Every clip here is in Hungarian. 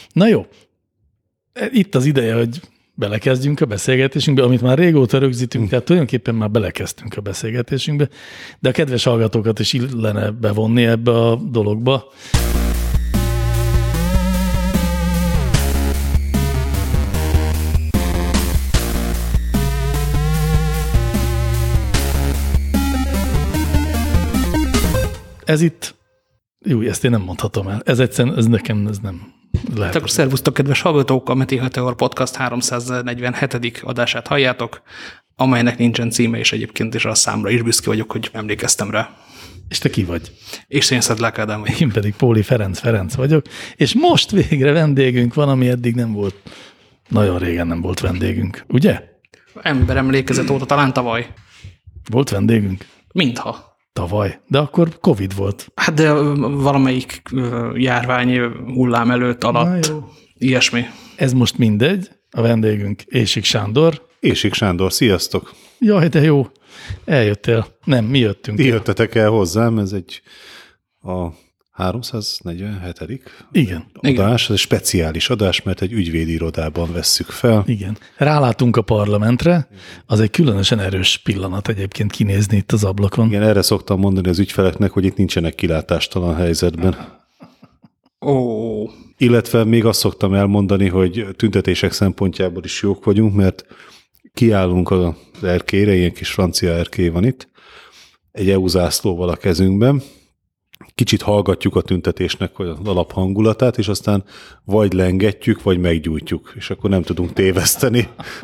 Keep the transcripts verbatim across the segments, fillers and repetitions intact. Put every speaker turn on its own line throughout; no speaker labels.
Na jó, itt az ideje, hogy belekezdjünk a beszélgetésünkbe, amit már régóta rögzítünk, tehát tulajdonképpen már belekezdtünk a beszélgetésünkbe, de a kedves hallgatókat is illene bevonni ebbe a dologba. Ez itt, jó, ezt én nem mondhatom el. Ez egyszerűen, ez nekem ez nem lehet.
Hát akkor szervusztok, kedves hallgatók, a Meti Meteor Podcast háromszáznegyvenhetedik adását halljátok, amelynek nincsen címe, és egyébként is a számra is büszke vagyok, hogy emlékeztem rá.
És te ki vagy?
És én Szedlák Ádám vagyok.
Én pedig Póli Ferenc Ferenc vagyok, és most végre vendégünk van, ami eddig nem volt, nagyon régen nem volt vendégünk, ugye?
Ember emlékezet óta, talán tavaly.
Volt vendégünk?
Mintha.
Tavaly, de akkor Covid volt.
Hát de valamelyik járvány hullám előtt, alatt, ilyesmi.
Ez most mindegy, a vendégünk Ésik Sándor.
Ésik Sándor, sziasztok!
Jaj, de jó, eljöttél. Nem, mi jöttünk.
Ti jöttetek el hozzám, ez egy a háromszáznegyvenhetedik
Igen.
adás, ez egy speciális adás, mert egy ügyvédi irodában vesszük fel.
Igen. Rálátunk a parlamentre, az egy különösen erős pillanat egyébként kinézni itt az ablakon.
Igen, erre szoktam mondani az ügyfeleknek, hogy itt nincsenek kilátástalan helyzetben.
Ó.
Illetve még azt szoktam elmondani, hogy tüntetések szempontjából is jók vagyunk, mert kiállunk az erkélyre, ilyen kis francia erkély van itt, egy é u zászlóval a kezünkben, kicsit hallgatjuk a tüntetésnek az alaphangulatát, és aztán vagy lengetjük, vagy meggyújtjuk, és akkor nem tudunk téveszteni.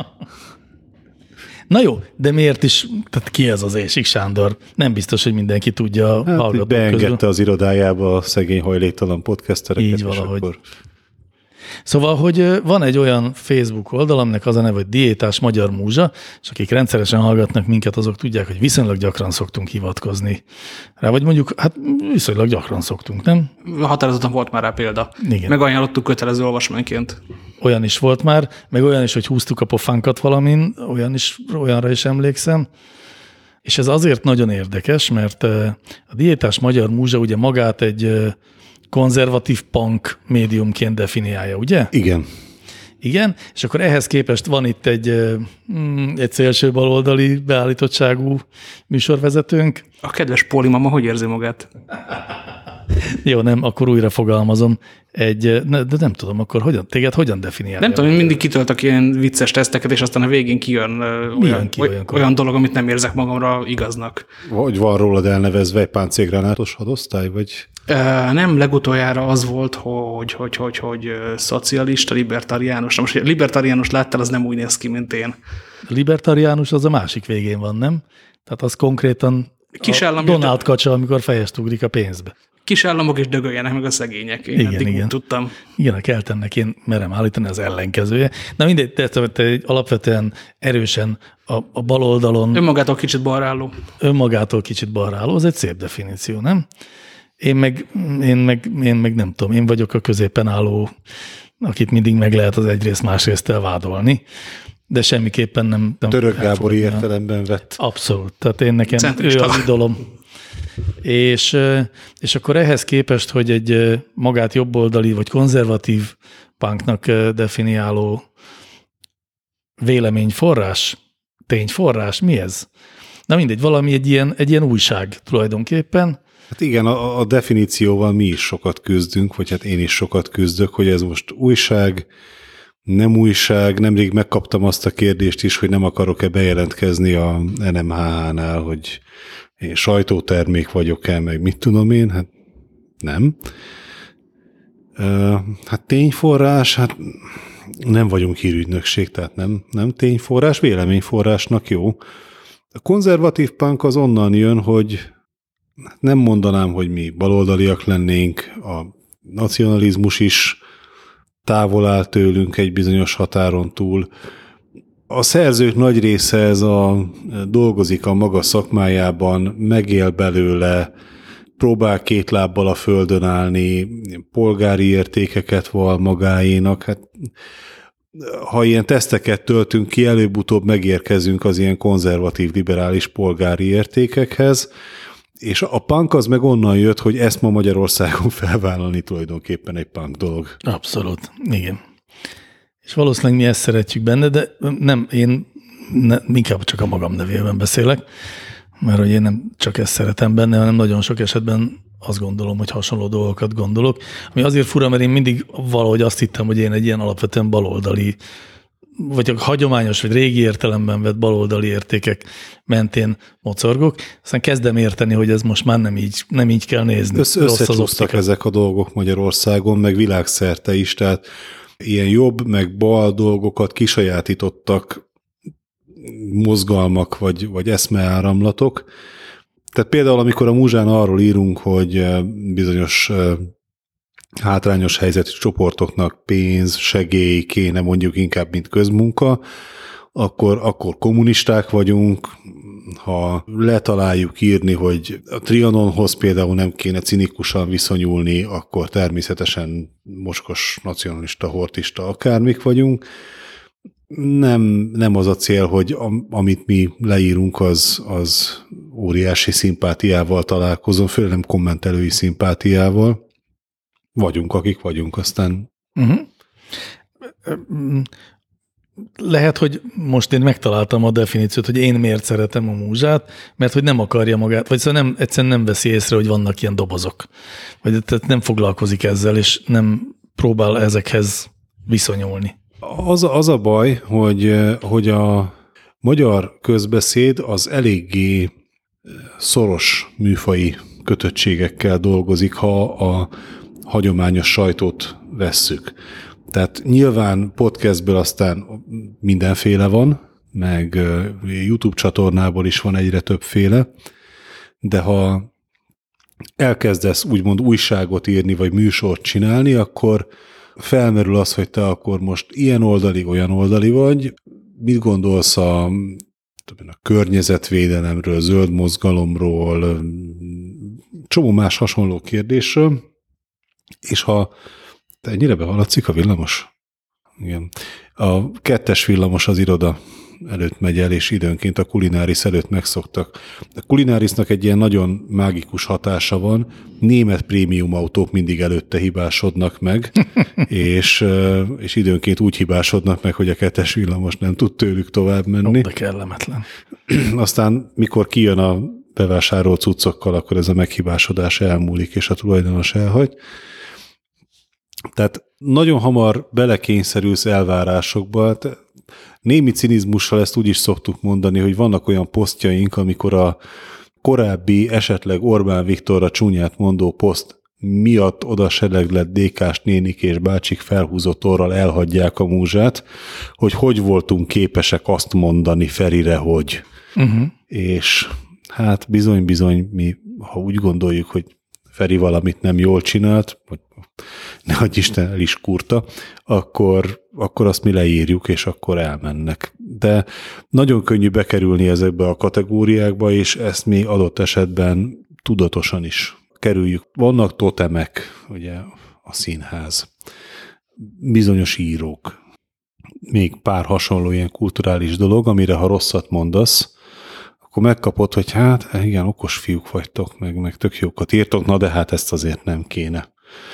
Na jó, de miért is, tehát ki ez az Ésik Sándor? Nem biztos, hogy mindenki tudja a
hát,
hallgatók
beengedte
közül.
az irodájába a szegény hajléktalan podcastereket.
Így valahogy.
Akkor...
Szóval, hogy van egy olyan Facebook oldal, aminek az a neve, hogy Diétás Magyar Múzsa, és akik rendszeresen hallgatnak minket, azok tudják, hogy viszonylag gyakran szoktunk hivatkozni rá, vagy mondjuk, hát viszonylag gyakran szoktunk, nem?
Határozottan volt már rá példa.
Igen.
Megajánlottuk kötelező olvasmányként.
Olyan is volt már, meg olyan is, hogy húztuk a pofánkat valamin, olyan is, olyanra is emlékszem. És ez azért nagyon érdekes, mert a Diétás Magyar Múzsa ugye magát egy konzervatív punk médiumként definiálja, ugye?
Igen.
Igen, és akkor ehhez képest van itt egy, egy szélső baloldali beállítottságú műsorvezetőnk.
A kedves Póli mama hogy érzi magát?
Jó, nem, akkor újra fogalmazom. Egy, de nem tudom, akkor hogyan, téged hogyan definiálja?
Nem tudom, én mindig kitöltök ilyen vicces teszteket, és aztán a végén kijön olyan,
ki
olyan, olyan dolog, amit nem érzek magamra igaznak.
Vagy van rólad elnevezve egy páncélgránátos hadosztály, vagy...
Nem, legutoljára az volt, hogy, hogy, hogy, hogy szocialista, libertariánus. Na most, hogy libertariánus láttál, az nem úgy néz ki, mint én.
A libertariánus az a másik végén van, nem? Tehát az konkrétan a Donald kacsa, amikor fejest ugrik a pénzbe.
Kis államok is dögöljenek meg a szegények. Én
igen,
eddig
igen.
úgy tudtam.
Igen, a keltennek én merem állítani az ellenkezője. Na mindegy, te, te egy alapvetően erősen a, a bal oldalon...
Önmagától kicsit balrálló.
Önmagától kicsit balrálló, az egy szép definíció, nem? Én meg, én, meg, én meg nem tudom, én vagyok a középen álló, akit mindig meg lehet az egyrészt másrészt elvádolni, de semmiképpen nem... nem
Török Gábori értelemben vett.
Abszolút, tehát én nekem
centrista.
Ő az idolom. És, és akkor ehhez képest, hogy egy magát jobboldali vagy konzervatív punknak definiáló véleményforrás, tényforrás, mi ez? Na mindegy, valami egy ilyen, egy ilyen újság tulajdonképpen.
Hát igen, a, a definícióval mi is sokat küzdünk, vagy hát én is sokat küzdök, hogy ez most újság, nem újság. Nemrég megkaptam azt a kérdést is, hogy nem akarok-e bejelentkezni a en em há há-nál, hogy én sajtótermék vagyok-e, meg mit tudom én, hát nem. Hát tényforrás, hát nem vagyunk hírügynökség, tehát nem, nem tényforrás, véleményforrásnak jó. A konzervatív punk az onnan jön, hogy nem mondanám, hogy mi baloldaliak lennénk, a nacionalizmus is távol áll tőlünk egy bizonyos határon túl. A szerzők nagy része ez a dolgozik a maga szakmájában, megél belőle, próbál két lábbal a földön állni, polgári értékeket val magáénak. Hát, ha ilyen teszteket töltünk ki, előbb-utóbb megérkezünk az ilyen konzervatív, liberális polgári értékekhez, És a punk az meg onnan jött, hogy ezt ma Magyarországon felvállalni tulajdonképpen egy punk dolog.
Abszolút, igen. És valószínűleg mi ezt szeretjük benne, de nem, én ne, inkább csak a magam nevében beszélek, mert hogy én nem csak ezt szeretem benne, hanem nagyon sok esetben azt gondolom, hogy hasonló dolgokat gondolok. Ami azért fura, mert én mindig valahogy azt hittem, hogy én egy ilyen alapvetően baloldali, vagy a hagyományos, vagy régi értelemben vett baloldali értékek mentén mocorgok. Aztán kezdem érteni, hogy ez most már nem így, nem így kell nézni.
Össze, összecsúsztak ezek a dolgok Magyarországon, meg világszerte is, tehát ilyen jobb, meg bal dolgokat kisajátítottak mozgalmak, vagy, vagy eszmeáramlatok. Tehát például, amikor a Múzsán arról írunk, hogy bizonyos hátrányos helyzetű csoportoknak pénz, segély kéne mondjuk inkább, mint közmunka, akkor, akkor kommunisták vagyunk. Ha letaláljuk írni, hogy a Trianonhoz például nem kéne cinikusan viszonyulni, akkor természetesen mocskos, nacionalista, hortista akármik vagyunk. Nem, nem az a cél, hogy am, amit mi leírunk, az, az óriási szimpátiával találkozom, főleg nem kommentelői szimpátiával. Vagyunk, akik vagyunk, aztán... Uh-huh.
Lehet, hogy most én megtaláltam a definíciót, hogy én miért szeretem a Múzsát, mert hogy nem akarja magát, vagy szóval nem, egyszerűen nem veszi észre, hogy vannak ilyen dobozok. Vagy tehát nem foglalkozik ezzel, és nem próbál ezekhez viszonyulni.
Az, az a baj, hogy, hogy a magyar közbeszéd az eléggé szoros műfaji kötöttségekkel dolgozik, ha a hagyományos sajtót vesszük. Tehát nyilván podcastből aztán mindenféle van, meg YouTube csatornából is van egyre többféle, de ha elkezdesz úgymond újságot írni, vagy műsort csinálni, akkor felmerül az, hogy te akkor most ilyen oldali, olyan oldali vagy. Mit gondolsz a, a környezetvédelemről, zöld mozgalomról, csomó más hasonló kérdésről, és ha te ennyire behallatszik a villamos? Igen. A kettes villamos az iroda előtt megy el, és időnként a Kulináris előtt megszoktak. A Kulinárisnak egy ilyen nagyon mágikus hatása van, német prémium autók mindig előtte hibásodnak meg, és, és időnként úgy hibásodnak meg, hogy a kettes villamos nem tud tőlük tovább menni.
De kellemetlen.
Aztán, mikor kijön a bevásárolt cuccokkal, akkor ez a meghibásodás elmúlik, és a tulajdonos elhagy. Tehát nagyon hamar belekényszerülsz elvárásokba. Némi cinizmussal ezt úgy is szoktuk mondani, hogy vannak olyan posztjaink, amikor a korábbi, esetleg Orbán Viktorra csúnyát mondó poszt miatt oda sereglett dé ká-s nénik és bácsik felhúzott orral elhagyják a Múzsát, hogy hogy voltunk képesek azt mondani Ferire, hogy. Uh-huh. És hát bizony-bizony mi, ha úgy gondoljuk, hogy Feri valamit nem jól csinált, vagy ne adj Isten, el is kurta, akkor, akkor azt mi leírjuk, és akkor elmennek. De nagyon könnyű bekerülni ezekbe a kategóriákba, és ezt mi adott esetben tudatosan is kerüljük. Vannak totemek, ugye a színház, bizonyos írók, még pár hasonló ilyen kulturális dolog, amire ha rosszat mondasz, akkor megkapod, hogy hát igen, okos fiúk vagytok, meg, meg tök jókat írtok, na de hát ezt azért nem kéne.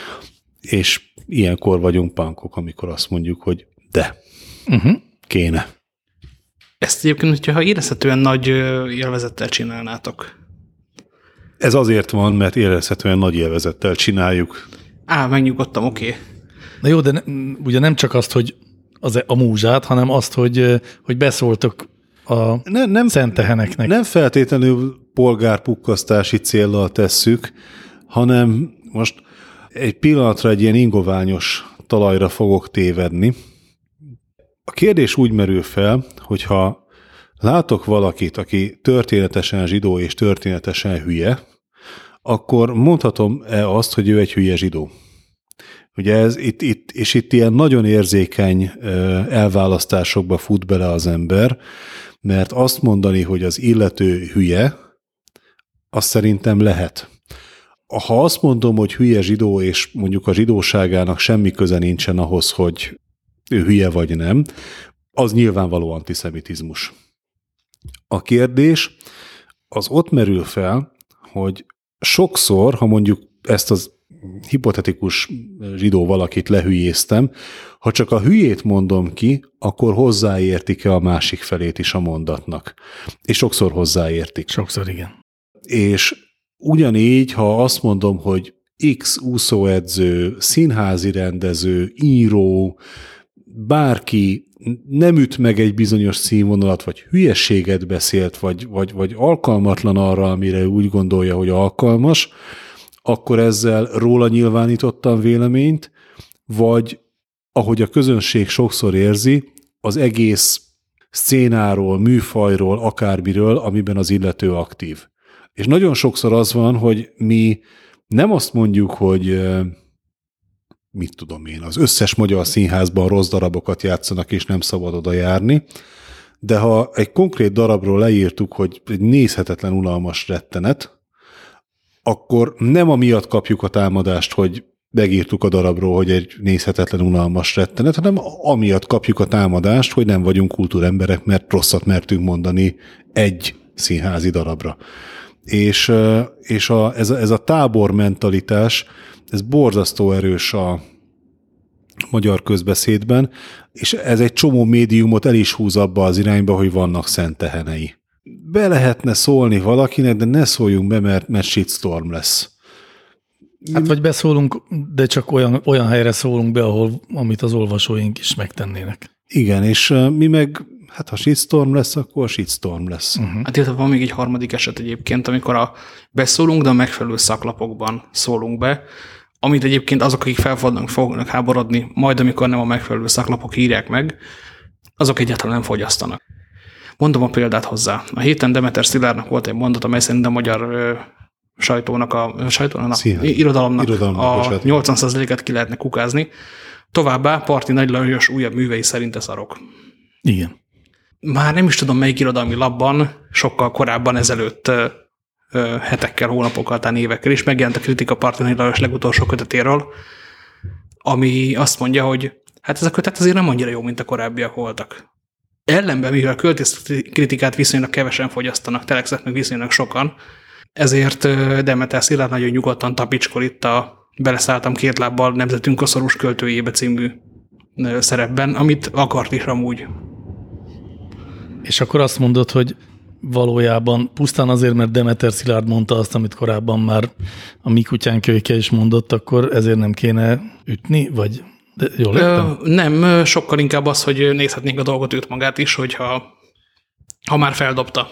És ilyenkor vagyunk punkok, amikor azt mondjuk, hogy de, uh-huh. kéne.
Ezt egyébként, hogyha érezhetően nagy élvezettel csinálnátok.
Ez azért van, mert érezhetően nagy élvezettel csináljuk.
Á, megnyugodtam, oké. Okay.
Na jó, de ne, ugye nem csak azt, hogy az, a Múzsát, hanem azt, hogy, hogy beszóltok a ne, nem, szenteheneknek.
Nem feltétlenül polgárpukkasztási céllal tesszük, hanem most egy pillanatra egy ilyen ingoványos talajra fogok tévedni. A kérdés úgy merül fel, hogyha látok valakit, aki történetesen zsidó és történetesen hülye, akkor mondhatom-e azt, hogy ő egy hülye zsidó? Ugye ez itt, itt, és itt ilyen nagyon érzékeny elválasztásokba fut bele az ember, mert azt mondani, hogy az illető hülye, azt szerintem lehet. Ha azt mondom, hogy hülye zsidó, és mondjuk a zsidóságának semmi köze nincsen ahhoz, hogy ő hülye vagy nem, az nyilvánvaló antiszemitizmus. A kérdés az ott merül fel, hogy sokszor, ha mondjuk ezt az hipotetikus zsidó valakit lehülyéztem, ha csak a hülyét mondom ki, akkor hozzáértik-e a másik felét is a mondatnak. És sokszor hozzáértik.
Sokszor igen.
És ugyanígy, ha azt mondom, hogy X úszóedző, színházi rendező, író, bárki nem üt meg egy bizonyos színvonalat, vagy hülyeséget beszélt, vagy, vagy, vagy alkalmatlan arra, amire úgy gondolja, hogy alkalmas, akkor ezzel róla nyilvánítottam véleményt, vagy ahogy a közönség sokszor érzi, az egész szcénáról, műfajról, akármiről, amiben az illető aktív. És nagyon sokszor az van, hogy mi nem azt mondjuk, hogy mit tudom én, az összes magyar színházban rossz darabokat játszanak, és nem szabad oda járni, de ha egy konkrét darabról leírtuk, hogy egy nézhetetlen unalmas rettenet, akkor nem amiatt kapjuk a támadást, hogy megírtuk a darabról, hogy egy nézhetetlen unalmas rettenet, hanem amiatt kapjuk a támadást, hogy nem vagyunk kultúremberek, mert rosszat mertünk mondani egy színházi darabra. És, és a, ez, a, ez a tábormentalitás, ez borzasztó erős a magyar közbeszédben, és ez egy csomó médiumot el is húz abba az irányba, hogy vannak szent tehenei. Be lehetne szólni valakinek, de ne szóljunk be, mert, mert shitstorm lesz.
Hát vagy beszólunk, de csak olyan, olyan helyre szólunk be, ahol, amit az olvasóink is megtennének.
Igen, és uh, mi meg, hát ha shitstorm lesz, akkor shitstorm lesz.
Uh-huh. Hát illetve van még egy harmadik eset egyébként, amikor a beszólunk, de a megfelelő szaklapokban szólunk be, amit egyébként azok, akik fel fognak, fognak háborodni, majd amikor nem a megfelelő szaklapok írják meg, azok egyáltalán nem fogyasztanak. Mondom a példát hozzá. A héten Demeter Szilárdnak volt egy mondat, amely szerint a magyar ö, sajtónak, a, sajtónak, a irodalomnak, irodalomnak a nyolcvan százalékát ki lehetne kukázni. Továbbá Parti Nagy Lajos újabb művei szerint szarok.
Igen.
Már nem is tudom, melyik irodalmi labban, sokkal korábban ezelőtt ö, ö, hetekkel, hónapokkal, talán évekkel is megjelent a kritika Parti Nagy Lajos legutolsó kötetéről, ami azt mondja, hogy hát ez a kötet azért nem annyira jó, mint a korábbiak voltak. Ellenben, mivel költészkritikát viszonylag kevesen fogyasztanak, telexet meg viszonylag sokan, ezért Demeter Szilárd nagyon nyugodtan tapicskol itt a Beleszálltam két lábbal nemzetünk a szorús költőjébe című szerepben, amit akart is amúgy.
És akkor azt mondod, hogy valójában pusztán azért, mert Demeter Szilárd mondta azt, amit korábban már a mi kutyán kölyke is mondott, akkor ezért nem kéne ütni, vagy... De jól értem?
Ö, nem, sokkal inkább az, hogy nézhetnénk a dolgot őt magát is, hogyha ha már feldobta.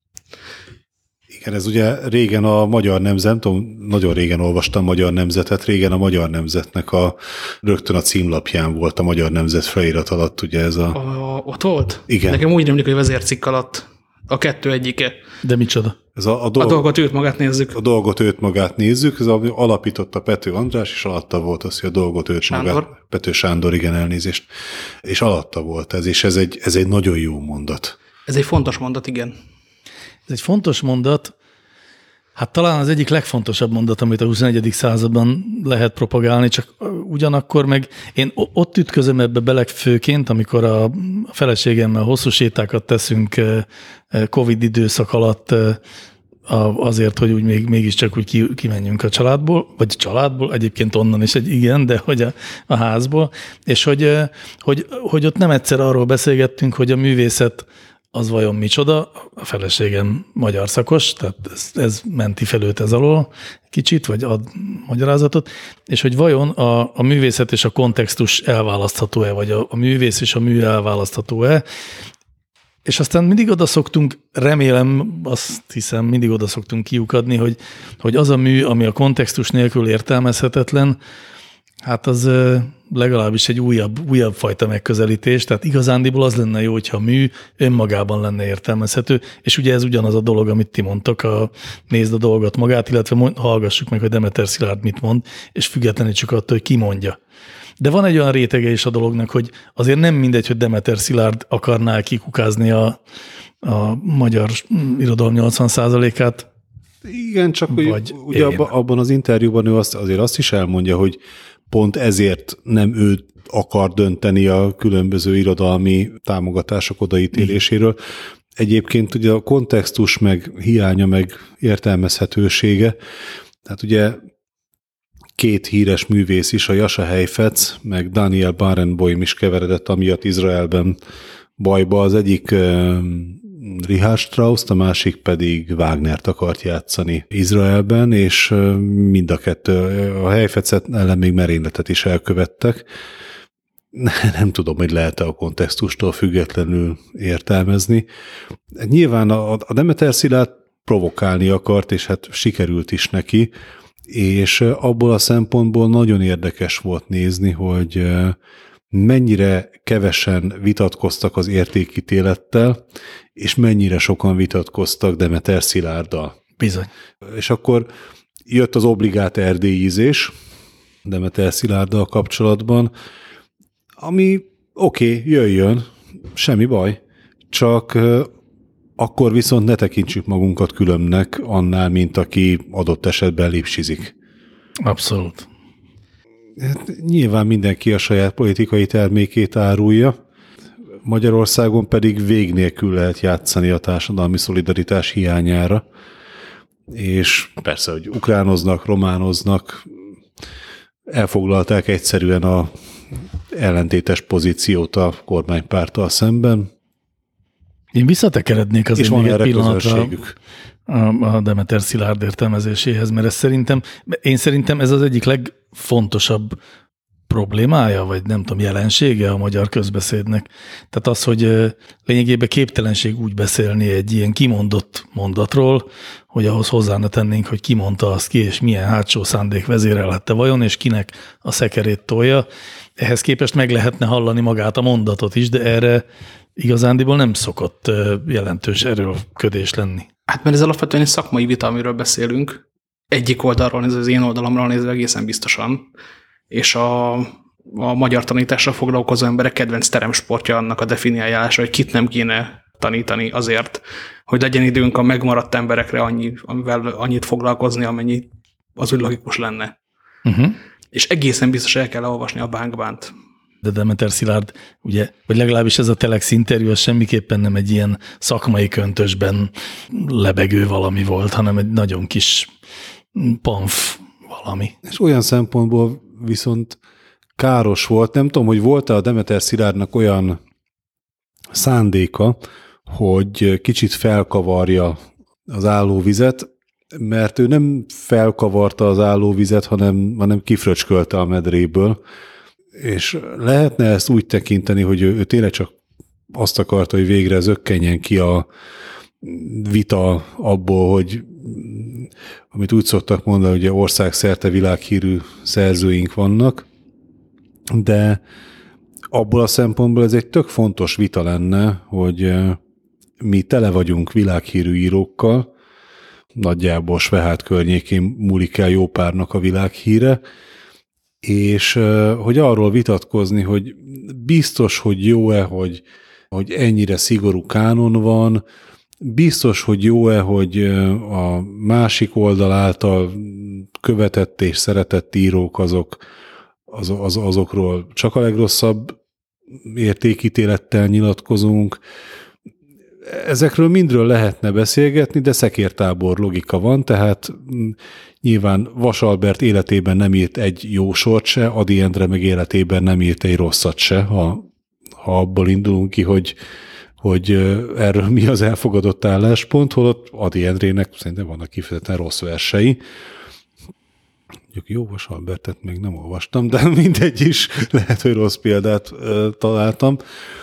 Igen, ez ugye régen a Magyar Nemzet, tudom, nagyon régen olvastam Magyar Nemzetet, régen a Magyar Nemzetnek a rögtön a címlapján volt a Magyar Nemzet felirat alatt, ugye ez a...
a ott volt?
Igen.
Nekem úgy rémlik, hogy vezércikk alatt a kettő egyike.
De micsoda?
Ez a, a, dolg,
a dolgot őt magát nézzük.
A dolgot őt magát nézzük, ez a, alapította Pető András, és alatta volt az, hogy a dolgot őt
Sándor.
magát. Pető Sándor, igen, elnézést. És alatta volt ez, és ez egy, ez egy nagyon jó mondat.
Ez egy fontos mondat, igen.
Ez egy fontos mondat, hát talán az egyik legfontosabb mondat, amit a huszonegyedik században lehet propagálni, csak ugyanakkor meg én ott ütközöm ebbe bele főként, amikor a feleségemmel hosszú sétákat teszünk Covid időszak alatt azért, hogy úgy még, mégiscsak úgy kimenjünk a családból, vagy a családból, egyébként onnan is egy igen, de hogy a, a házból, és hogy, hogy, hogy ott nem egyszer arról beszélgettünk, hogy a művészet az vajon micsoda, a feleségem magyar szakos, tehát ez, ez menti fel őt ez alól kicsit, vagy ad magyarázatot, és hogy vajon a, a művészet és a kontextus elválasztható-e, vagy a, a művész és a mű elválasztható-e, és aztán mindig oda szoktunk, remélem, azt hiszem, mindig oda szoktunk kiukadni, hogy, hogy az a mű, ami a kontextus nélkül értelmezhetetlen, hát az legalábbis egy újabb, újabb fajta megközelítés, tehát igazándiból az lenne jó, hogyha a mű önmagában lenne értelmezhető, és ugye ez ugyanaz a dolog, amit ti mondtok, a nézd a dolgot magát, illetve hallgassuk meg, hogy Demeter Szilárd mit mond, és függetlenítsük attól, hogy ki mondja. De van egy olyan rétege is a dolognak, hogy azért nem mindegy, hogy Demeter Szilárd akarná kikukázni a, a magyar irodalom nyolcvan százalékát.
Igen, csak hogy ugye abba, abban az interjúban ő azt, azért azt is elmondja, hogy pont ezért nem ő akar dönteni a különböző irodalmi támogatások odaítéléséről. egyébként ugye a kontextus meg hiánya meg értelmezhetősége, tehát ugye két híres művész is, a Jascha Heifetz, meg Daniel Barenboim is keveredett amiatt Izraelben bajba. Az egyik uh, Richard Strauss, a másik pedig Wagnert akart játszani Izraelben, és uh, mind a kettő, a Heifetzet ellen még merényletet is elkövettek. Nem tudom, hogy lehet-e a kontextustól függetlenül értelmezni. Nyilván a, a Demeter Szilárd provokálni akart, és hát sikerült is neki, és abból a szempontból nagyon érdekes volt nézni, hogy mennyire kevesen vitatkoztak az értékítélettel, és mennyire sokan vitatkoztak Demeter Szilárddal.
Bizony.
És akkor jött az obligát erdélyízés Demeter Szilárddal kapcsolatban, ami oké, okay, jöjjön, semmi baj, csak akkor viszont ne tekintsük magunkat különbnek annál, mint aki adott esetben lipsizik.
Abszolút.
Hát, nyilván mindenki a saját politikai termékét árulja, Magyarországon pedig vég nélkül lehet játszani a társadalmi szolidaritás hiányára, és persze, hogy ukránoznak, románoznak, elfoglalták egyszerűen a ellentétes pozíciót a kormánypárttal szemben.
Én visszatekerednék azért még egy pillanatra a Demeter Szilárd értelmezéséhez, mert ez szerintem, én szerintem ez az egyik legfontosabb problémája, vagy nem tudom, jelensége a magyar közbeszédnek. Tehát az, hogy lényegében képtelenség úgy beszélni egy ilyen kimondott mondatról, hogy ahhoz hozzá ne tennénk, hogy ki mondta azt ki, és milyen hátsó szándék vezérelhette vajon, és kinek a szekerét tolja. Ehhez képest meg lehetne hallani magát a mondatot is, de erre igazándiból nem szokott jelentős erőlködés lenni.
Hát mert ez alapvetően egy szakmai vita, amiről beszélünk. Egyik oldalról, ez az én oldalamról nézve egészen biztosan, és a, a magyar tanításra foglalkozó emberek kedvenc teremsportja annak a definiálása, hogy kit nem kéne tanítani azért, hogy legyen időnk a megmaradt emberekre annyi, amivel annyit foglalkozni, amennyi az úgy logikus lenne. Uh-huh. És egészen biztos el kell olvasni a Bánkbánt.
De Demeter Szilárd, ugye, vagy legalábbis ez a Telex interjú, az semmiképpen nem egy ilyen szakmai köntösben lebegő valami volt, hanem egy nagyon kis pamf valami.
És olyan szempontból viszont káros volt, nem tudom, hogy volt-e a Demeter Szilárdnak olyan szándéka, hogy kicsit felkavarja az állóvizet, mert ő nem felkavarta az állóvizet, hanem, hanem kifröcskölte a medréből, és lehetne ezt úgy tekinteni, hogy ő, ő tényleg csak azt akarta, hogy végre zökkenjen ki a vita abból, hogy amit úgy szoktak mondani, hogy országszerte világhírű szerzőink vannak, de abból a szempontból ez egy tök fontos vita lenne, hogy mi tele vagyunk világhírű írókkal, nagyjából Svehát környékén múlik el jó párnak a világhíre, és hogy arról vitatkozni, hogy biztos, hogy jó-e, hogy, hogy ennyire szigorú kánon van, biztos, hogy jó-e, hogy a másik oldal által követett és szeretett írók azok, az, az, azokról csak a legrosszabb értékítélettel nyilatkozunk. Ezekről mindről lehetne beszélgetni, de szekértábor logika van, tehát nyilván Vas Albert életében nem írt egy jó sort se, Ady Endre meg életében nem írt egy rosszat se, ha, ha abból indulunk ki, hogy, hogy erről mi az elfogadott álláspont, holott Ady Endrének szerintem vannak kifejezetten rossz versei. Mondjuk jó, Vas Albertet még nem olvastam, de mindegy is, lehet, hogy rossz példát uh, találtam.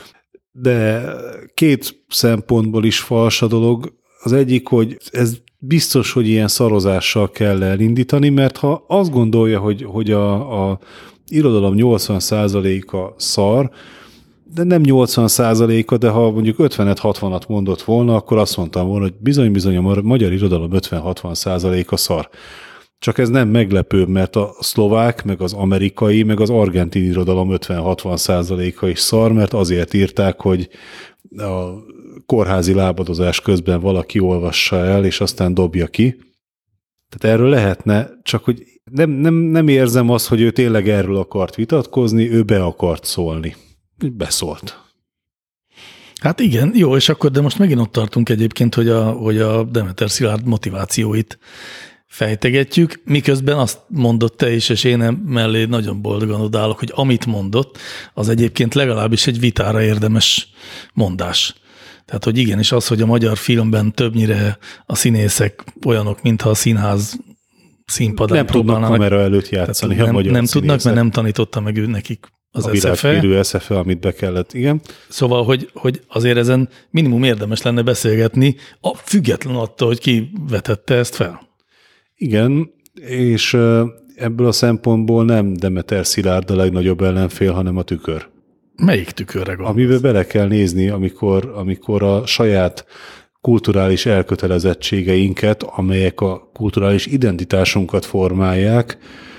De két szempontból is fals a dolog. Az egyik, hogy ez biztos, hogy ilyen szarozással kell elindítani, mert ha azt gondolja, hogy, hogy a, a irodalom nyolcvan százaléka szar, de nem nyolcvan százaléka, de ha mondjuk ötvenet-hatvanat mondott volna, akkor azt mondtam volna, hogy bizony-bizony a magyar irodalom ötven-hatvan százaléka szar. Csak ez nem meglepő, mert a szlovák, meg az amerikai, meg az argentin irodalom ötven-hatvan százaléka is szar, mert azért írták, hogy a kórházi lábadozás közben valaki olvassa el, és aztán dobja ki. Tehát erről lehetne, csak hogy nem, nem, nem érzem azt, hogy ő tényleg erről akart vitatkozni, ő be akart szólni. Beszólt.
Hát igen, jó, és akkor, de most megint ott tartunk egyébként, hogy a, hogy a Demeter Szilárd motivációit fejtegetjük, miközben azt mondott te is, és én mellé nagyon boldogan odállok, hogy amit mondott, az egyébként legalábbis egy vitára érdemes mondás. Tehát, hogy igenis az, hogy a magyar filmben többnyire a színészek olyanok, mintha a színház színpadán
nem tudnak kamera előtt játszani.
Nem,
magyar
nem
színészek.
tudnak, mert nem tanította meg ő nekik az
a
es ef e.
világhírű es ef e, amit be kellett, igen.
Szóval, hogy, hogy azért ezen minimum érdemes lenne beszélgetni, a, független attól, hogy ki vetette ezt fel. Igen,
és ebből a szempontból nem Demeter Szilárd a legnagyobb ellenfél, hanem a tükör.
Melyik tükörre gondolsz?
Amiben bele kell nézni, amikor, amikor a saját kulturális elkötelezettségeinket, amelyek a kulturális identitásunkat formálják,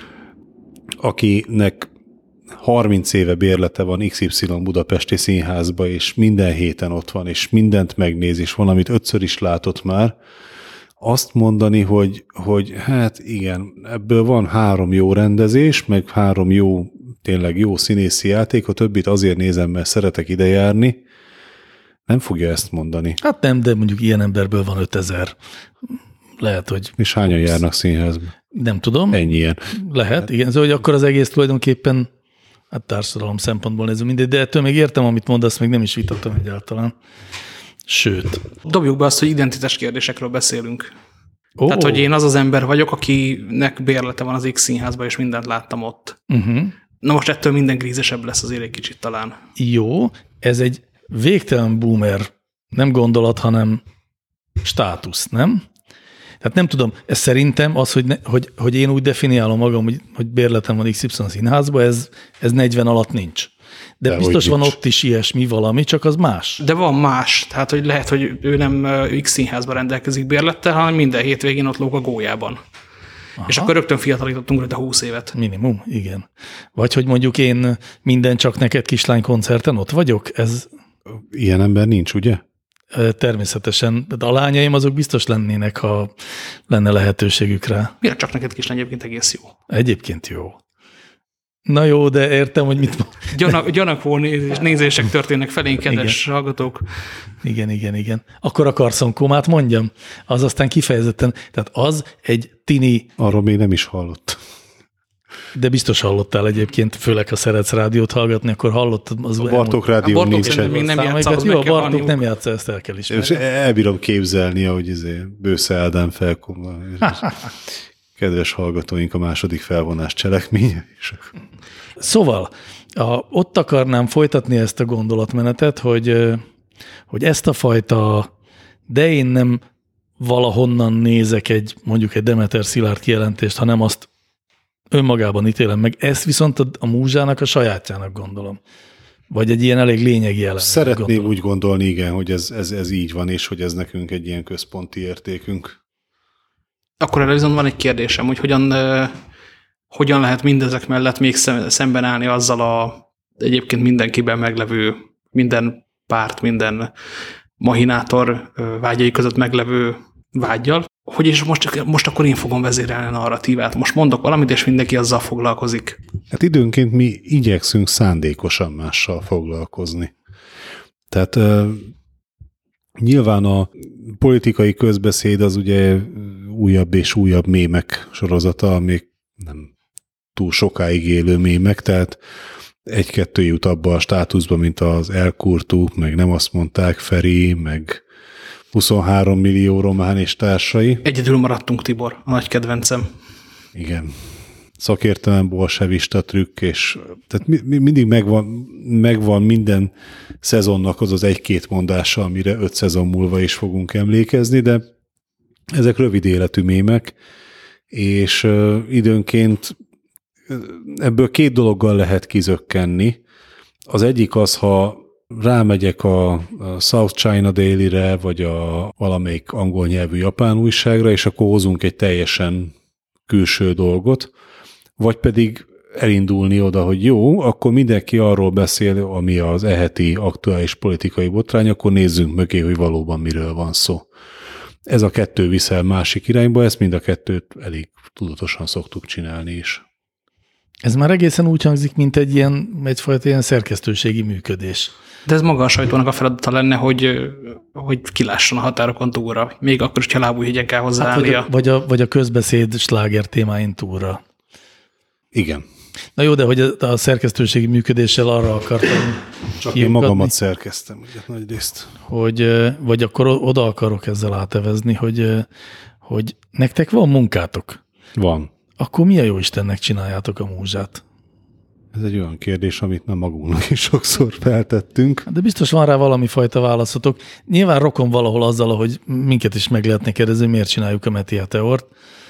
akinek harminc éve bérlete van iksz ipszilon Budapesti Színházba, és minden héten ott van, és mindent megnéz, és valamit ötször is látott már, azt mondani, hogy, hogy hát igen, ebből van három jó rendezés, meg három jó, tényleg jó színészi játék, a többit azért nézem, mert szeretek ide járni, nem fogja ezt mondani.
Hát nem, de mondjuk ilyen emberből van ötezer. Lehet, hogy...
És hányan járnak színházba?
Nem tudom.
Ennyien.
Lehet, igen. Szóval, hogy akkor az egész tulajdonképpen hát társadalom szempontból nézve mindegy, de ettől még értem, amit mondasz, még nem is vitatom egyáltalán. Sőt.
Dobjuk be azt, hogy identitás kérdésekről beszélünk.
Oh.
Tehát, hogy én az az ember vagyok, akinek bérlete van az X színházba, és mindent láttam ott.
Uh-huh.
Na most ettől minden grízesebb lesz azért egy kicsit talán.
Jó, ez egy végtelen boomer, nem gondolat, hanem státusz, nem? Tehát nem tudom, ez szerintem az, hogy, ne, hogy, hogy én úgy definiálom magam, hogy, hogy bérletem van iksz ipszilon színházba, ez, ez negyven alatt nincs. De, De biztos van nincs. Ott is ilyesmi valami, csak az más.
De van más. Tehát, hogy lehet, hogy ő nem X színházban rendelkezik bérlettel, hanem minden hétvégén ott lóg a gólyában. Aha. És akkor rögtön fiatalítottunk rajta húsz évet.
Minimum, igen. Vagy hogy mondjuk én minden csak neked kislány koncerten ott vagyok, ez...
Ilyen ember nincs, ugye?
Természetesen. De a lányaim azok biztos lennének, ha lenne lehetőségük rá.
Mire csak neked kislány, egyébként egész jó.
Egyébként jó. Na jó, de értem, hogy mit mond.
Gyanak, gyanakvó nézések történnek felénk, kedves igen. hallgatók.
Igen, igen, igen. Akkor a karszonkomát mondjam. Az aztán kifejezetten, tehát az egy tini...
Arról még nem is hallott.
De biztos hallottál egyébként, főleg ha szeretsz rádiót hallgatni, akkor hallottad az...
A Bartók rádió nincsen.
Még nem játsza,
jó, a Bartók nem játsza, ezt el kell ismerni.
És elbírom képzelni, ahogy izé Bősze Ádám felkomva. Kedves hallgatóink, a második felvonás cselekménye.
Szóval, a, ott akarnám folytatni ezt a gondolatmenetet, hogy, hogy ezt a fajta, de én nem valahonnan nézek egy, mondjuk egy Demeter Szilárd kijelentést, hanem azt önmagában ítélem meg. Ezt viszont a, a múzsának a sajátjának gondolom. Vagy egy ilyen elég lényegi elem.
Szeretném gondolom. Úgy gondolni, igen, hogy ez, ez, ez így van, és hogy ez nekünk egy ilyen központi értékünk.
Akkor erre viszont van egy kérdésem, hogy hogyan, uh, hogyan lehet mindezek mellett még szemben állni azzal a egyébként mindenkiben meglevő, minden párt, minden mahinátor uh, vágyai között meglevő vággyal, hogy és most, most akkor én fogom vezérelni a narratívát. Most mondok valamit, és mindenki azzal foglalkozik.
Hát időnként mi igyekszünk szándékosan mással foglalkozni. Tehát uh, nyilván a politikai közbeszéd az ugye újabb és újabb mémek sorozata, még nem túl sokáig élő mémek, tehát egy-kettő jut abba a státuszba, mint az elkurtú, meg nem azt mondták Feri, meg huszonhárom millió román és társai.
Egyedül maradtunk, Tibor, a nagy kedvencem.
Igen. Szakértelem, bolsevista trükk, és tehát mi, mi, mindig megvan, megvan minden szezonnak az az egy-két mondása, amire öt szezon múlva is fogunk emlékezni, de ezek rövid életű mémek, és uh, időnként ebből két dologgal lehet kizökkenni. Az egyik az, ha rámegyek a, a South China Daily-re, vagy a valamelyik angol nyelvű japán újságra, és akkor hozunk egy teljesen külső dolgot, vagy pedig elindulni oda, hogy jó, akkor mindenki arról beszél, ami az eheti aktuális politikai botrány, akkor nézzünk mögé, hogy valóban miről van szó. Ez a kettő viszel másik irányba, ezt mind a kettőt elég tudatosan szoktuk csinálni is.
Ez már egészen úgy hangzik, mint egy ilyen, egyfajta ilyen szerkesztőségi működés.
De ez maga a sajtónak a feladata lenne, hogy, hogy kilásson a határokon túlra. Még akkor is, ha lábújhegyen kell hozzáállnia.
Hát vagy, a, vagy, a, vagy a közbeszéd sláger témáin túlra.
Igen.
Na jó, de hogy a szerkesztőségi működéssel arra akartam
Csak én magamat szerkeztem, ugye, nagy részt.
Hogy, vagy akkor oda akarok ezzel átevezni, hogy, hogy nektek van munkátok.
Van.
Akkor mi a jó Istennek csináljátok a múzsát?
Ez egy olyan kérdés, amit nem magunknak is sokszor feltettünk.
De biztos van rá valami fajta válaszotok. Nyilván rokon valahol azzal, hogy minket is meg lehetne kérdezni, miért csináljuk a Mediateort.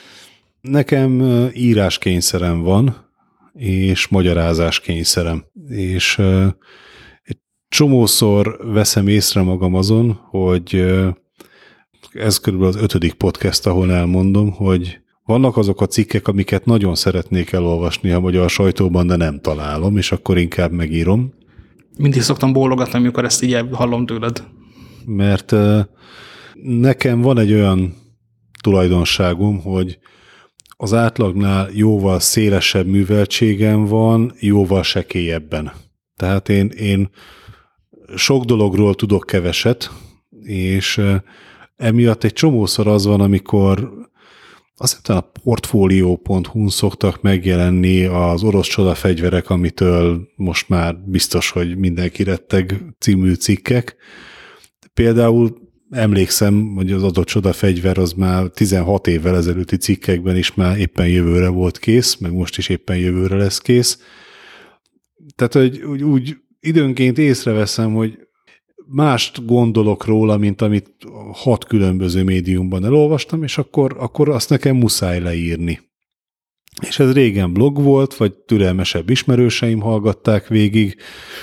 Nekem íráskényszerem van, és magyarázáskényszerem. És uh, egy csomószor veszem észre magam azon, hogy uh, ez körülbelül az ötödik podcast, ahol elmondom, hogy vannak azok a cikkek, amiket nagyon szeretnék elolvasni a magyar sajtóban, de nem találom, és akkor inkább megírom.
Mindig szoktam bólogatni, amikor ezt így hallom tőled.
Mert uh, nekem van egy olyan tulajdonságom, hogy az átlagnál jóval szélesebb műveltségem van, jóval sekélyebben. Tehát én, én sok dologról tudok keveset, és uh, emiatt egy csomószor az van, amikor aztán a portfolio pont hu-n szoktak megjelenni az orosz csodafegyverek, amitől most már biztos, hogy mindenki retteg című cikkek. Például emlékszem, hogy az adott csodafegyver az már tizenhat évvel ezelőtti cikkekben is már éppen jövőre volt kész, meg most is éppen jövőre lesz kész. Tehát, hogy úgy, úgy időnként észreveszem, hogy mást gondolok róla, mint amit hat különböző médiumban elolvastam, és akkor, akkor azt nekem muszáj leírni. És ez régen blog volt, vagy türelmesebb ismerőseim hallgatták végig,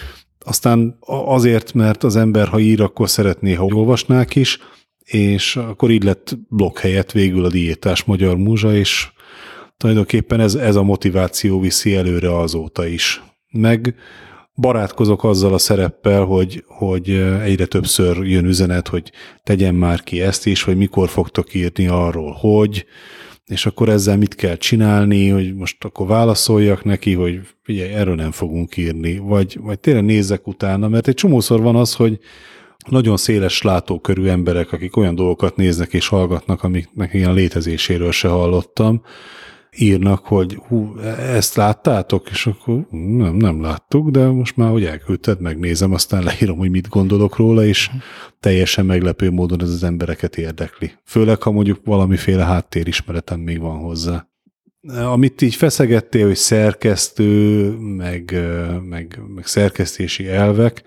aztán azért, mert az ember, ha ír, akkor szeretné, ha olvasnák is, és akkor így lett blog helyett végül a Diétás Magyar Múzsa, és tulajdonképpen ez, ez a motiváció viszi előre azóta is. Meg barátkozok azzal a szereppel, hogy, hogy egyre többször jön üzenet, hogy tegyen már ki ezt is, hogy mikor fogtok írni arról, hogy, és akkor ezzel mit kell csinálni, hogy most akkor válaszoljak neki, hogy figyelj, erről nem fogunk írni, vagy, vagy tényleg nézzek utána, mert egy csomószor van az, hogy nagyon széles látókörű emberek, akik olyan dolgokat néznek és hallgatnak, amiknek ilyen létezéséről se hallottam, írnak, hogy hú, ezt láttátok, és akkor nem, nem láttuk, de most már, hogy elküldted, megnézem, aztán leírom, hogy mit gondolok róla, és teljesen meglepő módon ez az embereket érdekli. Főleg, ha mondjuk valamiféle háttérismeretem még van hozzá. Amit így feszegettél, hogy szerkesztő, meg, meg, meg szerkesztési elvek,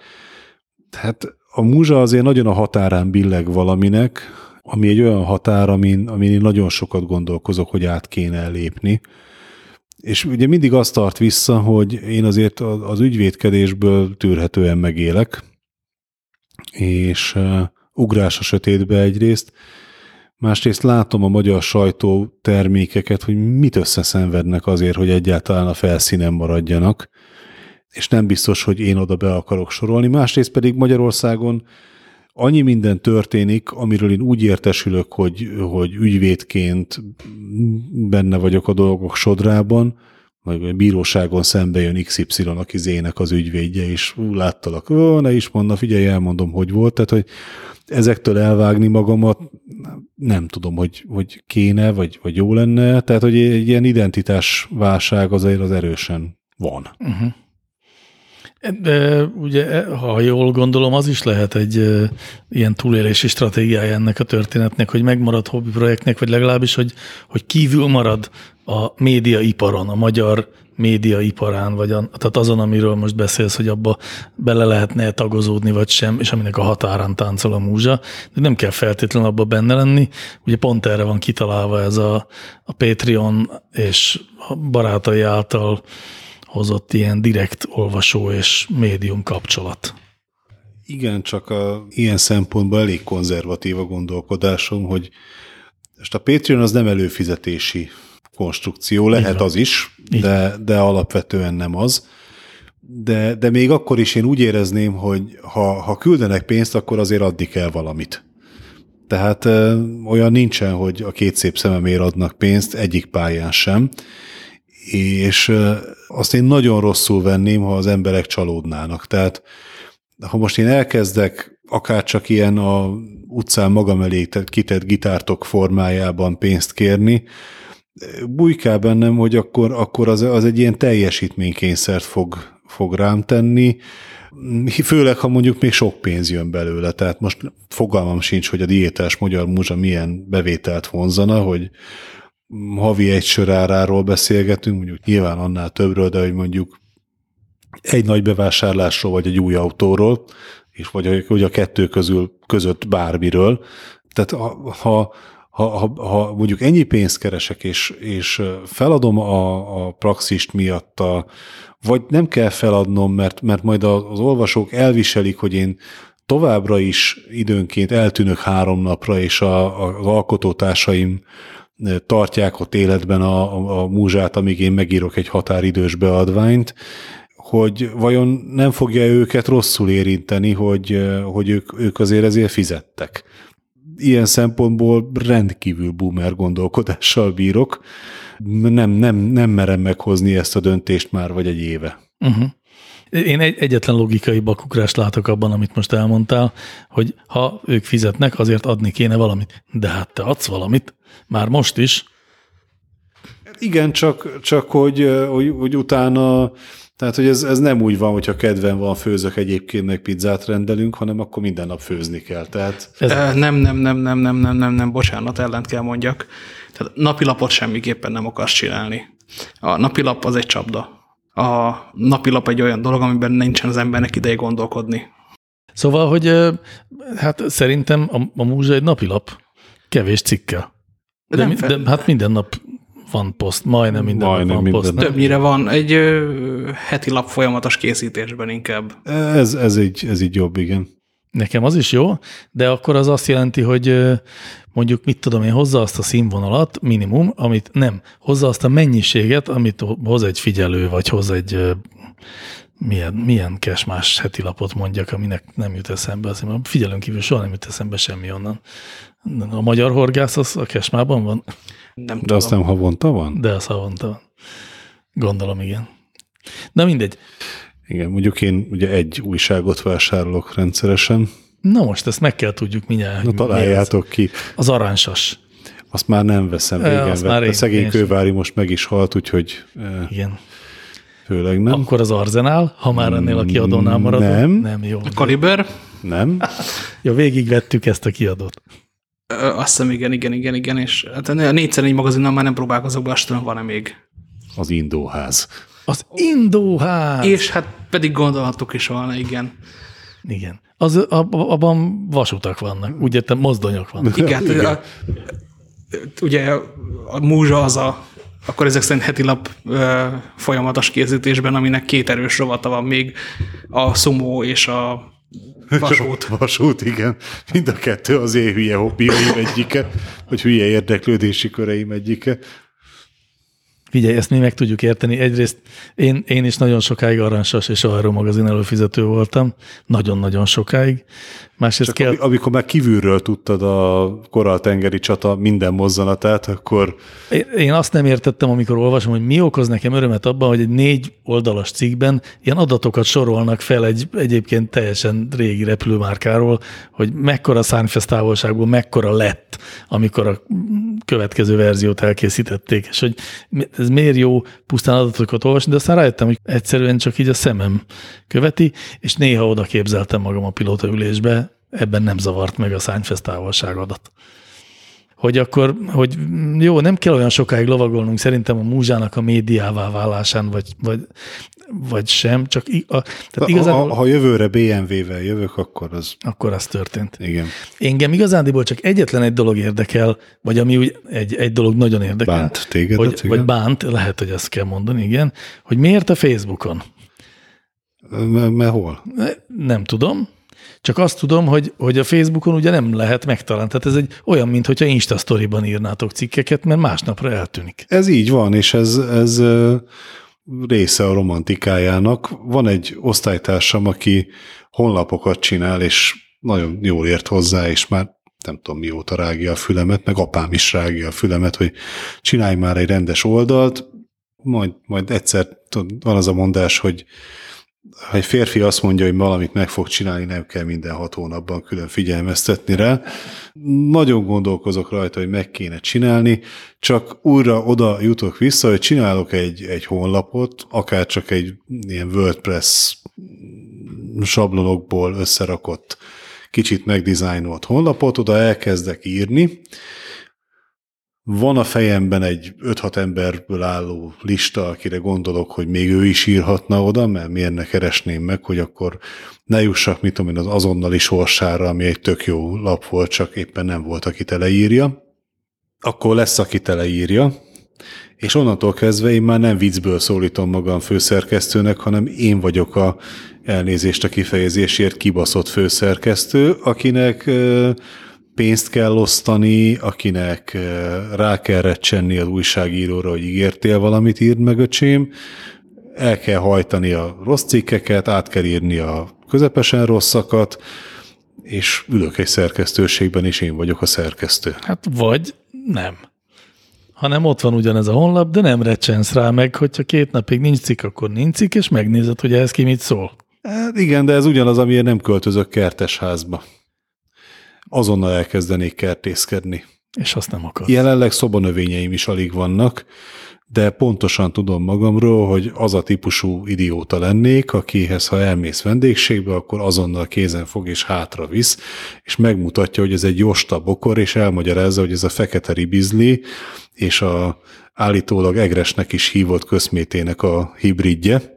tehát a múzsa azért nagyon a határán billeg valaminek, ami egy olyan határ, amin, amin én nagyon sokat gondolkozok, hogy át kéne lépni. És ugye mindig azt tart vissza, hogy én azért az ügyvédkedésből tűrhetően megélek, és uh, ugrás a sötétbe egyrészt, másrészt látom a magyar sajtó termékeket, hogy mit összeszenvednek azért, hogy egyáltalán a felszínen maradjanak, és nem biztos, hogy én oda be akarok sorolni. Másrészt pedig Magyarországon annyi minden történik, amiről én úgy értesülök, hogy, hogy ügyvédként benne vagyok a dolgok sodrában, vagy a bíróságon szembe jön iksz ipszilon, aki Zének az ügyvédje, és ú, láttalak, ó, ne is mondna, figyelj, elmondom, hogy volt. Tehát, hogy ezektől elvágni magamat nem tudom, hogy, hogy kéne, vagy, vagy jó lenne. Tehát, hogy egy ilyen identitásválság azért az erősen van.
Uh-huh. De ugye, ha jól gondolom, az is lehet egy e, ilyen túlélési stratégiája ennek a történetnek, hogy megmarad hobbi projektnek, vagy legalábbis, hogy, hogy kívül marad a médiaiparon, a magyar médiaiparán, vagy a, tehát azon, amiről most beszélsz, hogy abba bele lehetne tagozódni, vagy sem, és aminek a határán táncol a múzsa, de nem kell feltétlenül abba benne lenni. Ugye pont erre van kitalálva ez a, a Patreon és a barátai által hozott ilyen direkt olvasó és médium kapcsolat.
Igen, csak a, ilyen szempontból elég konzervatív a gondolkodásom, hogy most a Patreon az nem előfizetési konstrukció, lehet az is, de, de alapvetően nem az. De, de még akkor is én úgy érezném, hogy ha, ha küldenek pénzt, akkor azért adni kell valamit. Tehát ö, olyan nincsen, hogy a két szép szememért adnak pénzt, egyik pályán sem. és azt én nagyon rosszul venném, ha az emberek csalódnának. Tehát ha most én elkezdek akár csak ilyen a utcán magam elé kitett gitártok formájában pénzt kérni, bujkál bennem, hogy akkor, akkor az, az egy ilyen teljesítménykényszert fog, fog rám tenni, főleg, ha mondjuk még sok pénz jön belőle. Tehát most fogalmam sincs, hogy a diétás Magyar Múzsa milyen bevételt vonzana, hogy havi egy söráráról beszélgetünk, mondjuk nyilván annál többről, de hogy mondjuk egy nagy bevásárlásról, vagy egy új autóról, és vagy a, vagy a kettő közül között bármiről. Tehát ha, ha, ha, ha mondjuk ennyi pénzt keresek, és, és feladom a, a praxist miatt, a, vagy nem kell feladnom, mert, mert majd az olvasók elviselik, hogy én továbbra is időnként eltűnök három napra, és a, a, az alkotótársaim tartják ott életben a, a, a múzsát, amíg én megírok egy határidős beadványt, hogy vajon nem fogja őket rosszul érinteni, hogy, hogy ők, ők azért ezért fizettek. Ilyen szempontból rendkívül boomer gondolkodással bírok. Nem, nem, nem merem meghozni ezt a döntést már vagy egy éve. Uh-huh.
Én egy, egyetlen logikai bakukrást látok abban, amit most elmondtál, hogy ha ők fizetnek, azért adni kéne valamit. De hát te adsz valamit, már most is.
Igen, csak, csak hogy, hogy, hogy utána, tehát hogy ez, ez nem úgy van, hogyha kedven van, főzök egyébként, meg pizzát rendelünk, hanem akkor minden nap főzni kell. Tehát...
Ez... Nem, nem, nem, nem, nem, nem, nem, nem, bocsánat, ellent kell mondjak. Tehát napilapot semmiképpen nem akarsz csinálni. A napilap az egy csapda. A napilap egy olyan dolog, amiben nincsen az embernek ideje gondolkodni.
Szóval, hogy hát szerintem a, a múzsa egy napilap, kevés cikkel. De, de, de hát minden nap van poszt, majdnem minden majdnem nap van minden poszt.
Nap. Többnyire van, egy ö, heti lap folyamatos készítésben inkább.
Ez, ez, így, ez így jobb, igen.
Nekem az is jó, de akkor az azt jelenti, hogy mondjuk, mit tudom én, hozza azt a színvonalat, minimum, amit nem, hozza azt a mennyiséget, amit hoz egy figyelő, vagy hoz egy milyen, milyen kesmás heti lapot mondjak, aminek nem jut eszembe. Azt mondom, figyelőn kívül soha nem jut eszembe semmi onnan. A Magyar Horgász az a kesmában van?
Nem de tudom. Azt nem havonta van?
De az havonta van. Gondolom, igen. Na mindegy.
Igen, mondjuk én ugye egy újságot vásárolok rendszeresen.
Na most ezt meg kell tudjuk mindjárt.
Na találjátok ki.
Az Aranysas.
Azt már nem veszem, régen vett. A szegény Kővári most meg is halt, úgyhogy igen. Főleg nem.
Akkor az Arzenál, ha már ennél a kiadónál maradunk.
Nem.
Nem, jó.
A Kaliber.
Nem.
Jó, végigvettük ezt a kiadót.
Azt hiszem, igen, igen, igen, igen, és hát a négyszer négy magazinnal már nem próbálkozok be, azt tudom, van-e még.
Az Indóház.
Az Indóház!
És hát pedig gondolhatok is volna, igen.
Igen. Az, ab, abban vasutak vannak, úgy értem, mozdonyok vannak.
Igen, igen. A, ugye a múzsa az a, akkor ezek szerint heti lap ö, folyamatos készítésben, aminek két erős rovata van még, a szumó és a vasút.
Vasút, igen. Mind a kettő az én hülye hobbiaim egyike, vagy hülye érdeklődési köreim egyike.
Figyelj, ezt mi meg tudjuk érteni. Egyrészt én, én is nagyon sokáig Aranysas és Aero magazin előfizető voltam. Nagyon-nagyon sokáig. Másrészt kell...
Amikor már kívülről tudtad a koralltengeri csata minden mozzanatát, akkor...
Én, én azt nem értettem, amikor olvasom, hogy mi okoz nekem örömet abban, hogy egy négy oldalas cikkben ilyen adatokat sorolnak fel egy egyébként teljesen régi repülőmárkáról, hogy mekkora szárnyfesztávolságból mekkora lett, amikor a következő verziót elkészítették, és hogy ez miért jó pusztán adatokat olvasni, de aztán rájöttem, hogy egyszerűen csak így a szemem követi, és néha oda képzeltem magam a pilótaülésbe, ebben nem zavart meg a szárnyfesztávolság adat. Hogy akkor, hogy jó, nem kell olyan sokáig lovagolnunk szerintem a múzsának a médiává válásán, vagy, vagy, vagy sem, csak a, tehát igazából,
ha, ha jövőre bé em vé-vel jövök, akkor az...
Akkor az történt.
Igen.
Engem igazándiból csak egyetlen egy dolog érdekel, vagy ami úgy egy, egy dolog nagyon érdekel.
Bánt tégedet,
hogy,
igen.
Vagy bánt, lehet, hogy ezt kell mondani, igen, hogy miért a Facebookon?
Mert hol?
Nem tudom. Csak azt tudom, hogy, hogy a Facebookon ugye nem lehet megtalálni. Tehát ez egy olyan, mintha Insta Storyban írnátok cikkeket, mert másnapra eltűnik.
Ez így van, és ez, ez része a romantikájának. Van egy osztálytársam, aki honlapokat csinál, és nagyon jól ért hozzá, és már nem tudom mióta rágja a fülemet, meg apám is rágja a fülemet, hogy csinálj már egy rendes oldalt. majd, majd egyszer van az a mondás, hogy ha egy férfi azt mondja, hogy valamit meg fog csinálni, nem kell minden hat hónapban külön figyelmeztetni rá. Nagyon gondolkozok rajta, hogy meg kéne csinálni, csak újra oda jutok vissza, hogy csinálok egy, egy honlapot, akár csak egy ilyen WordPress sablonokból összerakott, kicsit megdizájnolt honlapot, oda elkezdek írni. Van a fejemben egy öt-hat emberből álló lista, akire gondolok, hogy még ő is írhatna oda, mert miért ne keresném meg, hogy akkor ne jussak, mit tudom én, az azonnali sorsára, ami egy tök jó lap volt, csak éppen nem volt, aki teleírja. Akkor lesz, aki teleírja, és onnantól kezdve én már nem viccből szólítom magam főszerkesztőnek, hanem én vagyok a elnézést a kifejezésért kibaszott főszerkesztő, akinek pénzt kell osztani, akinek rá kell recsenni az újságíróra, hogy ígértél valamit, írd meg, öcsém, el kell hajtani a rossz cikkeket, át kell írni a közepesen rosszakat, és ülök egy szerkesztőségben, és én vagyok a szerkesztő.
Hát vagy nem. Hanem ott van ugyanez a honlap, de nem recsensz rá meg, hogyha két napig nincs cikk, akkor nincs cikk, és megnézed, hogy ehhez ki mit szól.
Hát igen, de ez ugyanaz, amiért nem költözök kertesházba. Azonnal elkezdenék kertészkedni.
És azt nem akarsz.
Jelenleg szobanövényeim is alig vannak, de pontosan tudom magamról, hogy az a típusú idióta lennék, akihez, ha elmész vendégségbe, akkor azonnal kézen fog és hátra visz, és megmutatja, hogy ez egy josta bokor, és elmagyarázza, hogy ez a fekete ribizli, és a állítólag egresnek is hívott közmétének a hibridje,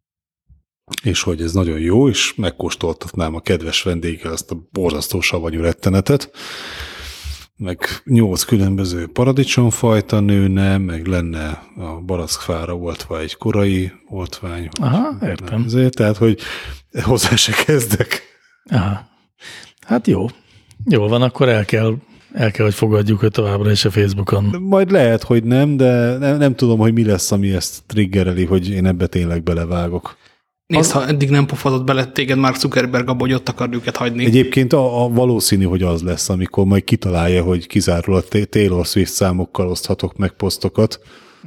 és hogy ez nagyon jó, és megkóstoltatnám a kedves vendéggel ezt a borzasztó savanyú rettenetet, meg nyolc különböző paradicsomfajta nőne, meg lenne a barackfára oltva egy korai oltvány.
Aha, értem.
Ezért, tehát, hogy hozzá se kezdek.
Aha. Hát jó. Jó van, akkor el kell, el kell, hogy fogadjuk, hogy továbbra is a Facebookon.
Majd lehet, hogy nem, de nem, nem tudom, hogy mi lesz, ami ezt triggereli, hogy én ebbe tényleg belevágok.
Nézd, ha eddig nem pofadott bele téged Mark Zuckerberg abba, hogy ott akar őket hagyni.
Egyébként a, a valószínű, hogy az lesz, amikor majd kitalálja, hogy kizárólag Taylor Swift számokkal oszthatok meg posztokat.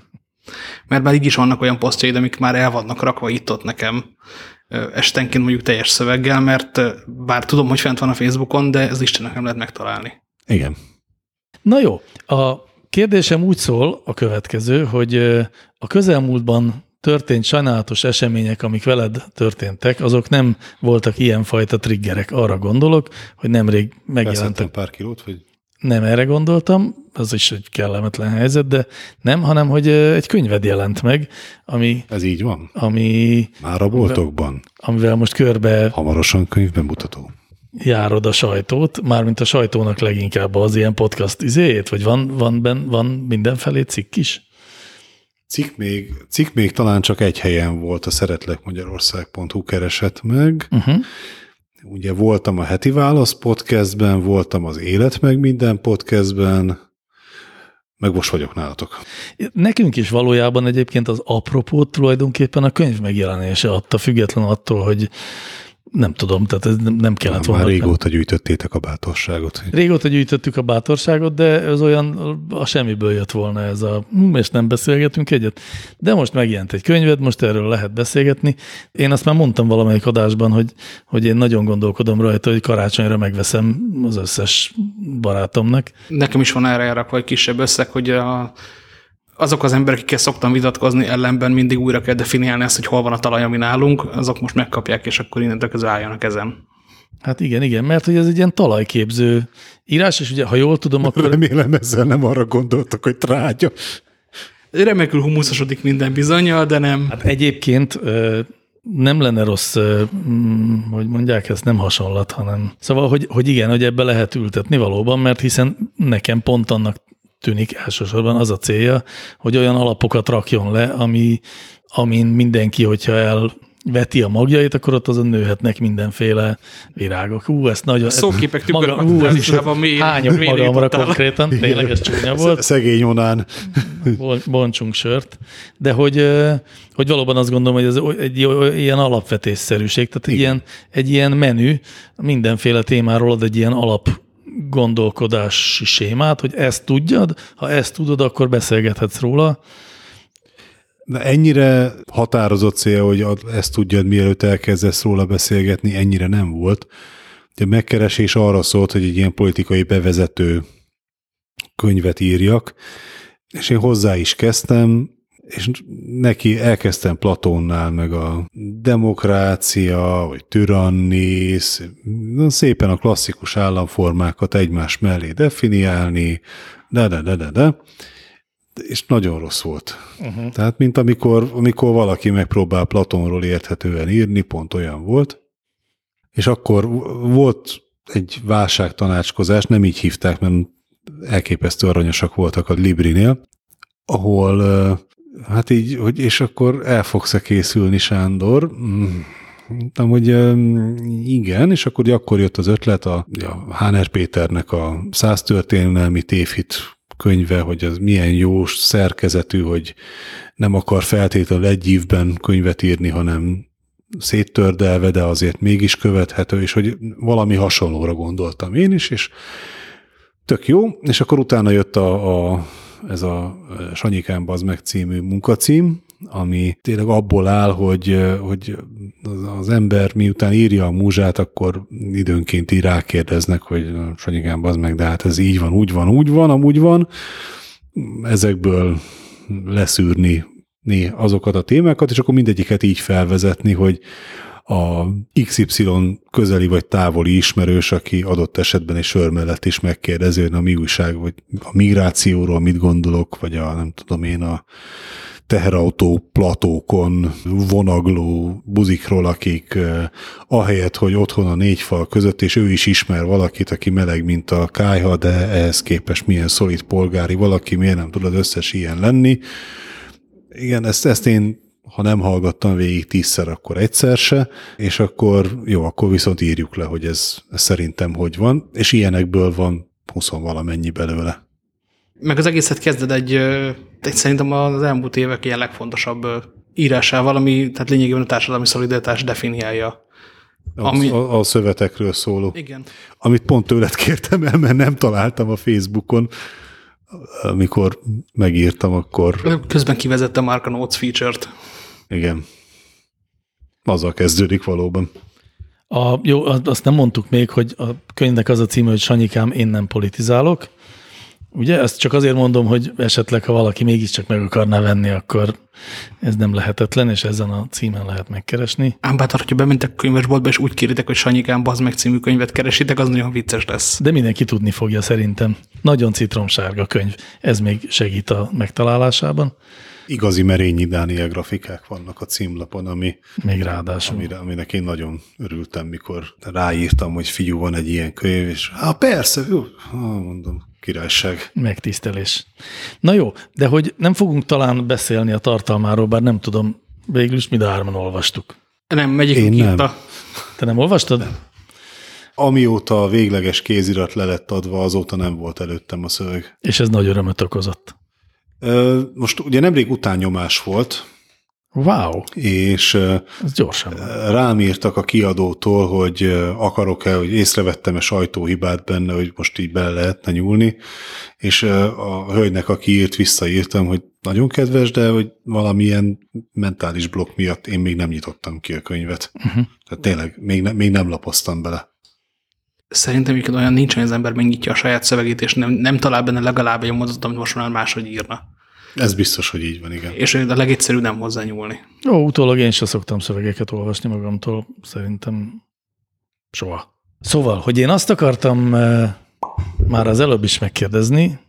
Mert már így is vannak olyan posztjaid, amik már el vannak rakva itt-ott nekem estenként mondjuk teljes szöveggel, mert bár tudom, hogy fent van a Facebookon, de ez Istennek nem lehet megtalálni.
Igen.
Na jó, a kérdésem úgy szól a következő, hogy a közelmúltban történt sajnálatos események, amik veled történtek, azok nem voltak ilyenfajta triggerek. Arra gondolok, hogy nemrég megjelentek.
pár kilót, vagy?
Nem erre gondoltam, az is egy kellemetlen helyzet, de nem, hanem, hogy egy könyved jelent meg, ami...
Ez így van?
Ami...
Már a boltokban?
Amivel most körbe...
Hamarosan könyvbemutató.
Járod a sajtót, mármint a sajtónak leginkább az ilyen podcast izéjét, vagy van, van, ben, van mindenfelé cikk is?
Cikk még, cikk még talán csak egy helyen volt, a szeretlekmagyarország pont hu keresett meg. Uh-huh. Ugye voltam a Heti Válasz podcastben, voltam az Élet meg minden podcastben, meg most vagyok nálatok.
Nekünk is valójában egyébként az apropót tulajdonképpen a könyv megjelenése adta, független attól, hogy nem tudom, tehát ez nem kellett volna.
Már régóta gyűjtöttétek a bátorságot.
Régóta gyűjtöttük a bátorságot, de ez olyan a semmiből jött volna ez a, hm, és nem beszélgetünk egyet. De most megjelent egy könyved, most erről lehet beszélgetni. Én azt már mondtam valamelyik adásban, hogy, hogy én nagyon gondolkodom rajta, hogy karácsonyra megveszem az összes barátomnak.
Nekem is van erre elrakva egy kisebb összeg, hogy a azok az emberek, akikkel szoktam vitatkozni, ellenben mindig újra kell definiálni azt, hogy hol van a talaj, ami nálunk, azok most megkapják, és akkor innentől közül álljanak ezen.
Hát igen, igen, mert hogy ez egy ilyen talajképző írás, és ugye, ha jól tudom, akkor...
Remélem ezzel nem arra gondoltak, hogy trágya.
Remekül humuszosodik minden bizonnyal, de nem.
Hát egyébként nem lenne rossz, hogy mondják, ez nem hasonlat, hanem... Szóval, hogy, hogy igen, hogy ebbe lehet ültetni valóban, mert hiszen nekem pont annak tűnik elsősorban az a célja, hogy olyan alapokat rakjon le, ami, amin mindenki, hogyha elveti a magjait, akkor ott azon nőhetnek mindenféle virágok. Hú, ezt nagyon...
Szóképek
maga, hú, ez is hányok magamra konkrétan, tényleg ez csúnya volt.
Szegény onán.
Bontsunk sört. De hogy, hogy valóban azt gondolom, hogy ez egy ilyen alapvetésszerűség, tehát egy ilyen, egy ilyen menü mindenféle témáról ad egy ilyen alap gondolkodási sémát, hogy ezt tudjad, ha ezt tudod, akkor beszélgethetsz róla.
De ennyire határozott cél, hogy ezt tudjad, mielőtt elkezdesz róla beszélgetni, ennyire nem volt. A megkeresés arra szólt, hogy egy ilyen politikai bevezető könyvet írjak, és én hozzá is kezdtem, és neki elkezdtem Platónnál, meg a demokrácia, vagy tyrannis, szépen a klasszikus államformákat egymás mellé definiálni, de, de, de, de, de, és nagyon rossz volt. Uh-huh. Tehát, mint amikor, amikor valaki megpróbál Platónról érthetően írni, pont olyan volt, és akkor volt egy válságtanácskozás, nem így hívták, mert elképesztő aranyosak voltak a Librinél, ahol hát így, hogy és akkor el fogsz-e készülni, Sándor? Mondtam, hogy igen, és akkor, akkor jött az ötlet a, a Háner Péternek a Száz történelmi tévhit könyve, hogy az milyen jó szerkezetű, hogy nem akar feltétlenül egy évben könyvet írni, hanem széttördelve, de azért mégis követhető, és hogy valami hasonlóra gondoltam én is, és tök jó, és akkor utána jött a, a, ez a Sanyikám bazd meg című munkacím, ami tényleg abból áll, hogy, hogy az ember miután írja a múzsát, akkor időnként így rákérdeznek, hogy Sanyikám bazd meg, de hát ez így van, úgy van, úgy van, amúgy van. Ezekből leszűrni azokat a témákat, és akkor mindegyiket így felvezetni, hogy a iksz ipszilon közeli vagy távoli ismerős, aki adott esetben egy sör mellett is megkérdezi, hogy a mi újság, vagy a migrációról mit gondolok, vagy a nem tudom én a teherautó platókon vonagló buzikról, akik uh, ahelyett, hogy otthon a négy fal között, és ő is ismer valakit, aki meleg, mint a kályha, de ehhez képest milyen szolid polgári valaki, miért nem tudod összes ilyen lenni. Igen, ezt, ezt én, ha nem hallgattam végig tízszer, akkor egyszer se, és akkor jó, akkor viszont írjuk le, hogy ez, ez szerintem hogy van, és ilyenekből van húsz valamennyi belőle.
Meg az egészet kezded egy, egy szerintem az elmúlt évek ilyen legfontosabb írásával, ami tehát lényegében a társadalmi szolidaritás definiálja. Ami...
A, a szövetekről szóló.
Igen.
Amit pont tőled kértem el, mert nem találtam a Facebookon, amikor megírtam, akkor...
Közben kivezette Mark a Notes feature-t.
Igen. Azzal kezdődik valóban.
A, jó, azt nem mondtuk még, hogy a könyvnek az a címe, hogy Sanyikám, én nem politizálok. Ugye? Ezt csak azért mondom, hogy esetleg, ha valaki mégiscsak meg akarná venni, akkor ez nem lehetetlen, és ezen a címen lehet megkeresni.
Ám bátor, hogyha bementek könyvesboltba, és úgy kéritek, hogy Sanyikám, bazd meg című könyvet keresitek, az nagyon vicces lesz.
De mindenki tudni fogja szerintem. Nagyon citromsárga könyv. Ez még segít a megtalálásában.
Igazi Merényi Dániel grafikák vannak a címlapon, ami,
még ráadásul.
Amire, aminek én nagyon örültem, mikor ráírtam, hogy figyú, van egy ilyen könyv, és hát persze, jó, ha, mondom, királyság.
Megtisztelés. Na jó, de hogy nem fogunk talán beszélni a tartalmáról, bár nem tudom, végül is mind a hárman olvastuk.
Nem, megyikünk írta.
Te nem olvastad?
Nem. Amióta a végleges kézirat le lett adva, azóta nem volt előttem a szöveg.
És ez nagy örömöt okozott.
Most ugye nemrég utánnyomás volt.
Wow!
És
ez gyorsan van.
Rám írtak a kiadótól, hogy akarok-e, hogy észrevettem-e sajtóhibát benne, hogy most így bele lehetne nyúlni, és a hölgynek, aki írt, visszaírtam, hogy nagyon kedves, de hogy valamilyen mentális blokk miatt én még nem nyitottam ki a könyvet. Uh-huh. Tehát tényleg még, ne, még nem lapoztam bele.
Szerintem egyébként olyan nincs, hogy az ember megnyitja a saját szövegét, és nem, nem talál benne legalább egy mondatot, amit most már máshogy írna.
Ez biztos, hogy így van, igen.
És a legegyszerűbb nem hozzányúlni.
Ó, utólag én sem szoktam szövegeket olvasni magamtól, szerintem soha. Szóval, hogy én azt akartam e, már az előbb is megkérdezni,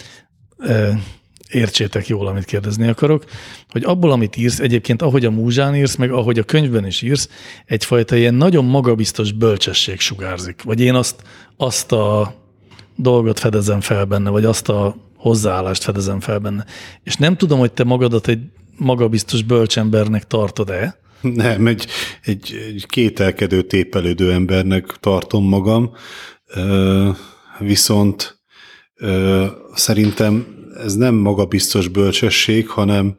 e, értsétek jól, amit kérdezni akarok, hogy abból, amit írsz, egyébként ahogy a múzsán írsz, meg ahogy a könyvben is írsz, egyfajta ilyen nagyon magabiztos bölcsesség sugárzik. Vagy én azt, azt a dolgot fedezem fel benne, vagy azt a hozzáállást fedezem fel benne. És nem tudom, hogy te magadat egy magabiztos bölcsembernek tartod-e?
Nem, egy, egy, egy kételkedő, tépelődő embernek tartom magam, viszont szerintem ez nem magabiztos bölcsesség, hanem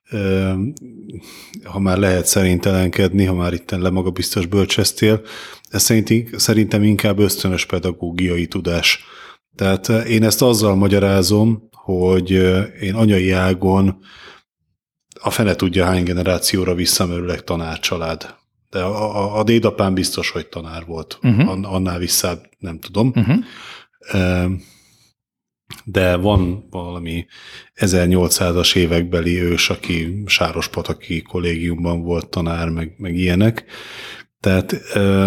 ha már lehet szerintelenkedni, ha már itten lemagabiztos bölcsesztél, ez szerintem inkább ösztönös pedagógiai tudás. Tehát én ezt azzal magyarázom, hogy én anyai ágon a fene tudja hány generációra visszamerőleg tanárcsalád. De a, a, a dédapám biztos, hogy tanár volt. Uh-huh. Annál vissza nem tudom. Uh-huh. De van valami ezernyolcszázas évekbeli ős, aki Sárospataki kollégiumban volt tanár, meg, meg ilyenek. Tehát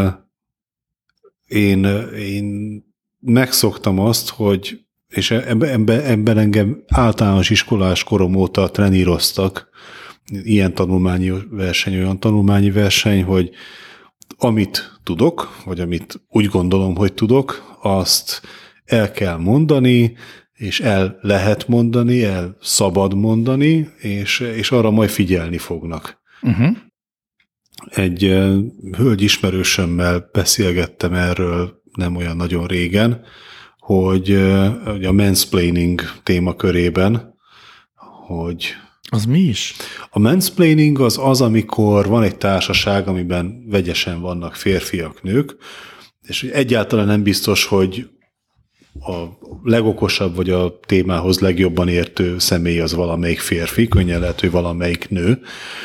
én, én megszoktam azt, hogy és ebben, ebben engem általános iskolás korom óta treníroztak, ilyen tanulmányi verseny, olyan tanulmányi verseny, hogy amit tudok, vagy amit úgy gondolom, hogy tudok, azt el kell mondani, és el lehet mondani, el szabad mondani, és, és arra majd figyelni fognak. Uh-huh. Egy uh, hölgy ismerősömmel beszélgettem erről nem olyan nagyon régen, hogy, uh, hogy a mansplaining témakörében, hogy...
Az mi is?
A mansplaining az az, amikor van egy társaság, amiben vegyesen vannak férfiak, nők, és egyáltalán nem biztos, hogy a legokosabb, vagy a témához legjobban értő személy az valamelyik férfi, könnyen lehet, hogy valamelyik nő,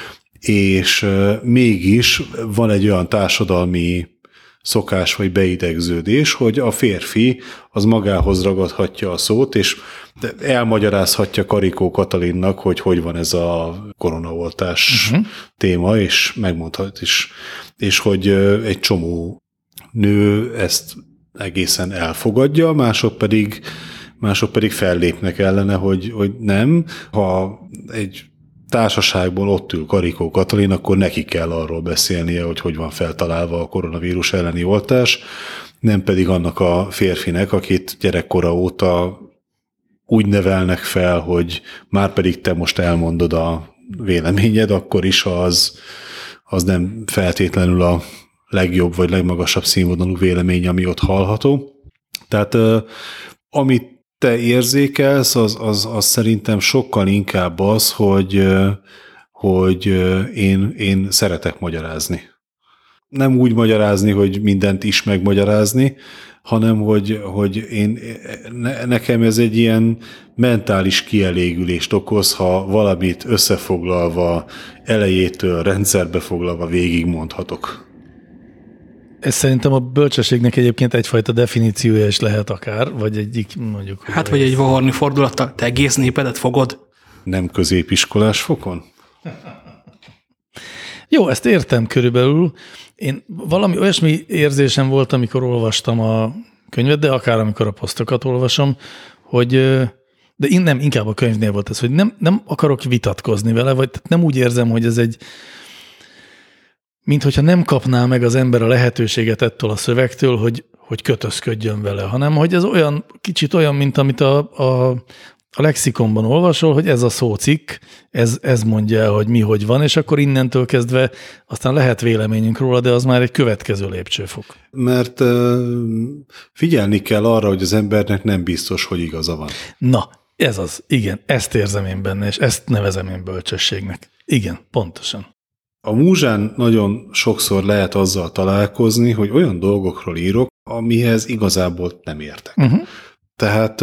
és mégis van egy olyan társadalmi szokás vagy beidegződés, hogy a férfi az magához ragadhatja a szót, és elmagyarázhatja Karikó Katalinnak, hogy hogy van ez a koronaoltás uh-huh. téma, és megmondhat is, és hogy egy csomó nő ezt egészen elfogadja, mások pedig, mások pedig fellépnek ellene, hogy, hogy nem. Ha egy társaságból ott ül Karikó Katalin, akkor neki kell arról beszélnie, hogy hogy van feltalálva a koronavírus elleni oltás, nem pedig annak a férfinek, akit gyerekkora óta úgy nevelnek fel, hogy már pedig te most elmondod a véleményed, akkor is az, az nem feltétlenül a legjobb vagy legmagasabb színvonalú vélemény, ami ott hallható. Tehát amit te érzékelsz, az, az, az szerintem sokkal inkább az, hogy, hogy én, én szeretek magyarázni. Nem úgy magyarázni, hogy mindent is megmagyarázni, hanem hogy, hogy én, ne, nekem ez egy ilyen mentális kielégülést okoz, ha valamit összefoglalva, elejétől rendszerbe foglalva végigmondhatok.
Ez szerintem a bölcsességnek egyébként egyfajta definíciója is lehet akár, vagy egyik mondjuk...
Hát, vagy egy vahorni fordulattal, te egész népedet fogod?
Nem középiskolás fokon?
Jó, ezt értem körülbelül. Én valami olyasmi érzésem volt, amikor olvastam a könyvet, de akár amikor a posztokat olvasom, hogy, de én nem, inkább a könyvnél volt ez, hogy nem, nem akarok vitatkozni vele, vagy nem úgy érzem, hogy ez egy, mint hogyha nem kapná meg az ember a lehetőséget ettől a szövegtől, hogy, hogy kötözködjön vele, hanem hogy ez olyan, kicsit olyan, mint amit a, a, a lexikonban olvasol, hogy ez a szócikk, ez, ez mondja el, hogy mi, hogy van, és akkor innentől kezdve aztán lehet véleményünk róla, de az már egy következő lépcsőfok.
Mert uh, figyelni kell arra, hogy az embernek nem biztos, hogy igaza van.
Na, ez az, igen, ezt érzem én benne, és ezt nevezem én bölcsességnek. Igen, pontosan.
A múzsán nagyon sokszor lehet azzal találkozni, hogy olyan dolgokról írok, amihez igazából nem értek. Uh-huh. Tehát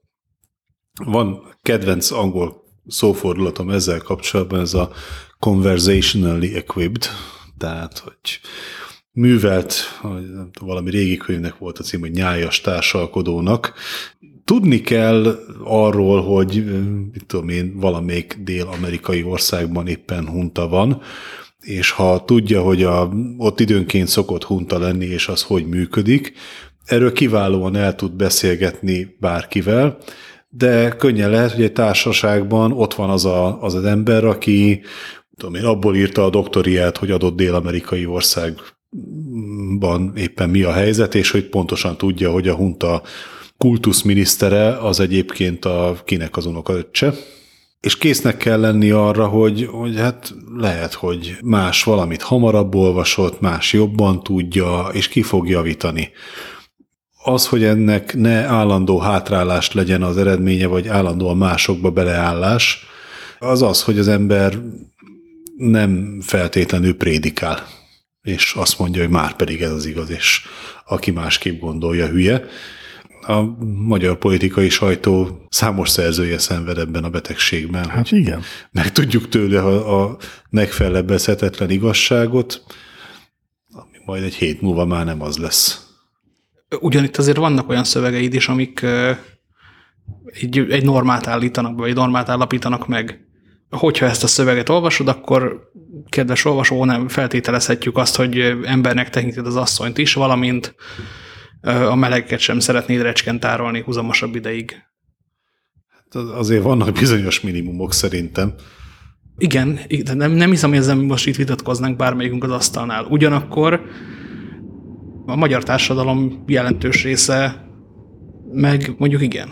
van kedvenc angol szófordulatom ezzel kapcsolatban, ez a conversationally equipped, tehát, hogy művelt, valami régi könyvnek volt a cím, hogy nyájas társalkodónak. Tudni kell arról, hogy mit tudom én, valamelyik dél-amerikai országban éppen hunta van, és ha tudja, hogy a, ott időnként szokott hunta lenni, és az hogy működik, erről kiválóan el tud beszélgetni bárkivel, de könnyen lehet, hogy egy társaságban ott van az a, az, az ember, aki tudom én, abból írta a doktoriát, hogy adott dél-amerikai országban éppen mi a helyzet, és hogy pontosan tudja, hogy a hunta kultuszminisztere az egyébként a kinek az unokaöccse. És késznek kell lenni arra, hogy, hogy hát lehet, hogy más valamit hamarabb olvasott, más jobban tudja, és ki fog javítani. Az, hogy ennek ne állandó hátrálást legyen az eredménye, vagy állandóan másokba beleállás, az az, hogy az ember nem feltétlenül prédikál, és azt mondja, hogy már pedig ez az igaz, és aki másképp gondolja, hülye. a magyar politikai sajtó számos szerzője szenved ebben a betegségben.
Hát igen.
Meg tudjuk tőle a, a megfelebbezhetetlen igazságot, ami majd egy hét múlva már nem az lesz.
Ugyanitt azért vannak olyan szövegeid is, amik egy, egy normát állítanak be, vagy egy normát állapítanak meg. Hogyha ezt a szöveget olvasod, akkor kedves olvasó, nem feltételezhetjük azt, hogy embernek tekinted az asszonyt is, valamint a melegeket sem szeretnéd recskent tárolni húzamosabb ideig.
Azért vannak bizonyos minimumok szerintem.
Igen, de nem, nem hiszem, hogy ezzel most itt vitatkoznánk bármelyikünk az asztalnál. Ugyanakkor a magyar társadalom jelentős része meg mondjuk igen.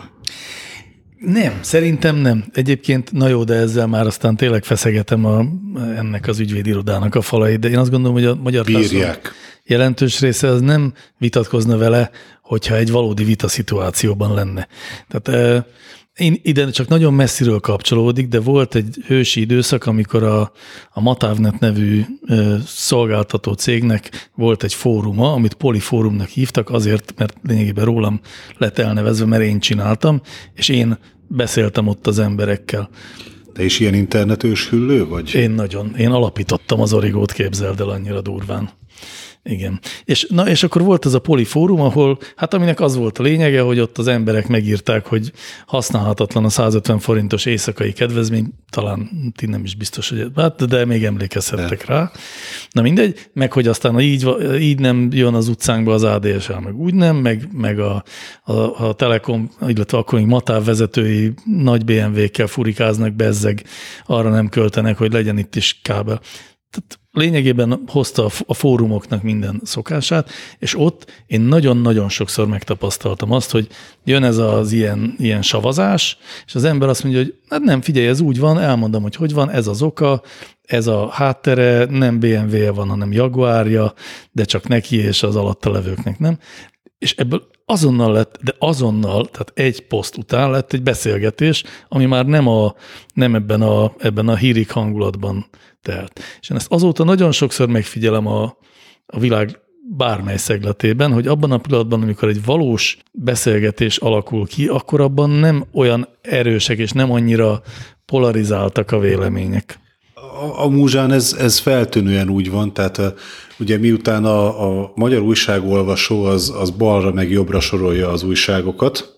Nem, szerintem nem. Egyébként, na jó, de ezzel már aztán tényleg feszegetem a, ennek az ügyvédirodának a falait, de én azt gondolom, hogy a magyar társadalom jelentős része az nem vitatkozna vele, hogyha egy valódi vita szituációban lenne. Tehát én ide csak nagyon messziről kapcsolódik, de volt egy hősi időszak, amikor a, a Matávnet nevű szolgáltató cégnek volt egy fóruma, amit Polifórumnak hívtak, azért, mert lényegében rólam lett elnevezve, mert én csináltam, és én beszéltem ott az emberekkel.
Te is ilyen internetős hüllő vagy?
Én nagyon. Én alapítottam az Origót, képzeld el, annyira durván. Igen. És, na, és akkor volt ez a Polifórum, ahol, hát aminek az volt a lényege, hogy ott az emberek megírták, hogy használhatatlan a százötven forintos éjszakai kedvezmény, talán ti nem is biztos, hogy hát, de még emlékezhettek de. rá. Na mindegy, meg hogy aztán így, így nem jön az utcánkba az á dé es el, meg úgy nem, meg, meg a, a, a Telekom, illetve akkor még Matáv vezetői nagy bé em vé-kkel furikáznak, bezzeg, arra nem költenek, hogy legyen itt is kábel. Tehát lényegében hozta a fórumoknak minden szokását, és ott én nagyon-nagyon sokszor megtapasztaltam azt, hogy jön ez az ilyen, ilyen savazás, és az ember azt mondja, hogy hát nem, figyelj, ez úgy van, elmondom, hogy hogy van, ez az oka, ez a háttere, nem bé em vé-je van, hanem Jaguárja, de csak neki és az alatta levőknek nem. És ebből azonnal lett, de azonnal, tehát egy poszt után lett egy beszélgetés, ami már nem, a, nem ebben, a, ebben a hírik hangulatban telt. És én ezt azóta nagyon sokszor megfigyelem a, a világ bármely szegletében, hogy abban a pillanatban, amikor egy valós beszélgetés alakul ki, akkor abban nem olyan erősek és nem annyira polarizáltak a vélemények.
A, a múzsán ez, ez feltűnően úgy van, tehát a, ugye miután a, a magyar újságolvasó az, az balra meg jobbra sorolja az újságokat,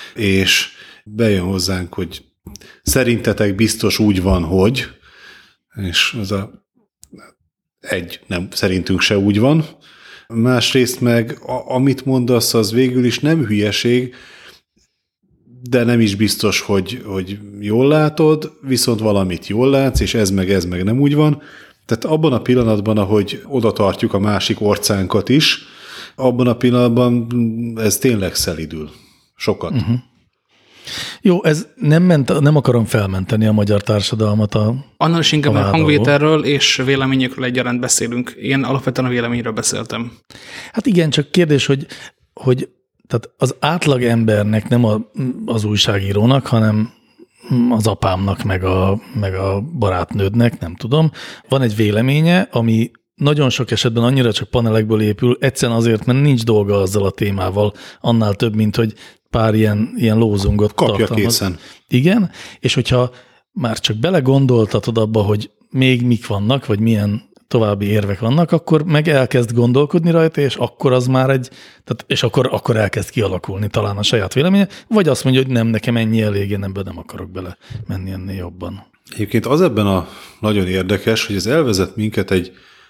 és bejön hozzánk, hogy szerintetek biztos úgy van, hogy, és az a egy, nem, szerintünk se úgy van. Másrészt meg, a, amit mondasz, az végül is nem hülyeség, de nem is biztos, hogy, hogy jól látod, viszont valamit jól látsz, és ez meg ez meg nem úgy van. Tehát abban a pillanatban, ahogy oda tartjuk a másik orcánkat is, abban a pillanatban ez tényleg szelidül. Sokat. Uh-huh.
Jó, ez nem, ment, nem akarom felmenteni a magyar társadalmat a
Annál is inkább a hangvételről és véleményekről egyaránt beszélünk. Én alapvetően a véleményről beszéltem.
Hát igen, csak kérdés, hogy, hogy tehát az átlag embernek, nem a, az újságírónak, hanem az apámnak, meg a, meg a barátnődnek, nem tudom, van egy véleménye, ami nagyon sok esetben annyira csak panelekből épül, egyszerűen azért, mert nincs dolga azzal a témával, annál több, mint hogy pár ilyen, ilyen lózungot
kapja
tartalmaz.
készen.
Igen, és hogyha már csak belegondoltatod abba, hogy még mik vannak, vagy milyen további érvek vannak, akkor meg elkezd gondolkodni rajta, és akkor az már egy, tehát, és akkor, akkor elkezd kialakulni talán a saját véleménye, vagy azt mondja, hogy nem, nekem ennyi elég, én ebben nem akarok bele menni ennél jobban.
Egyébként az ebben a nagyon érdekes, hogy ez elvezet minket egy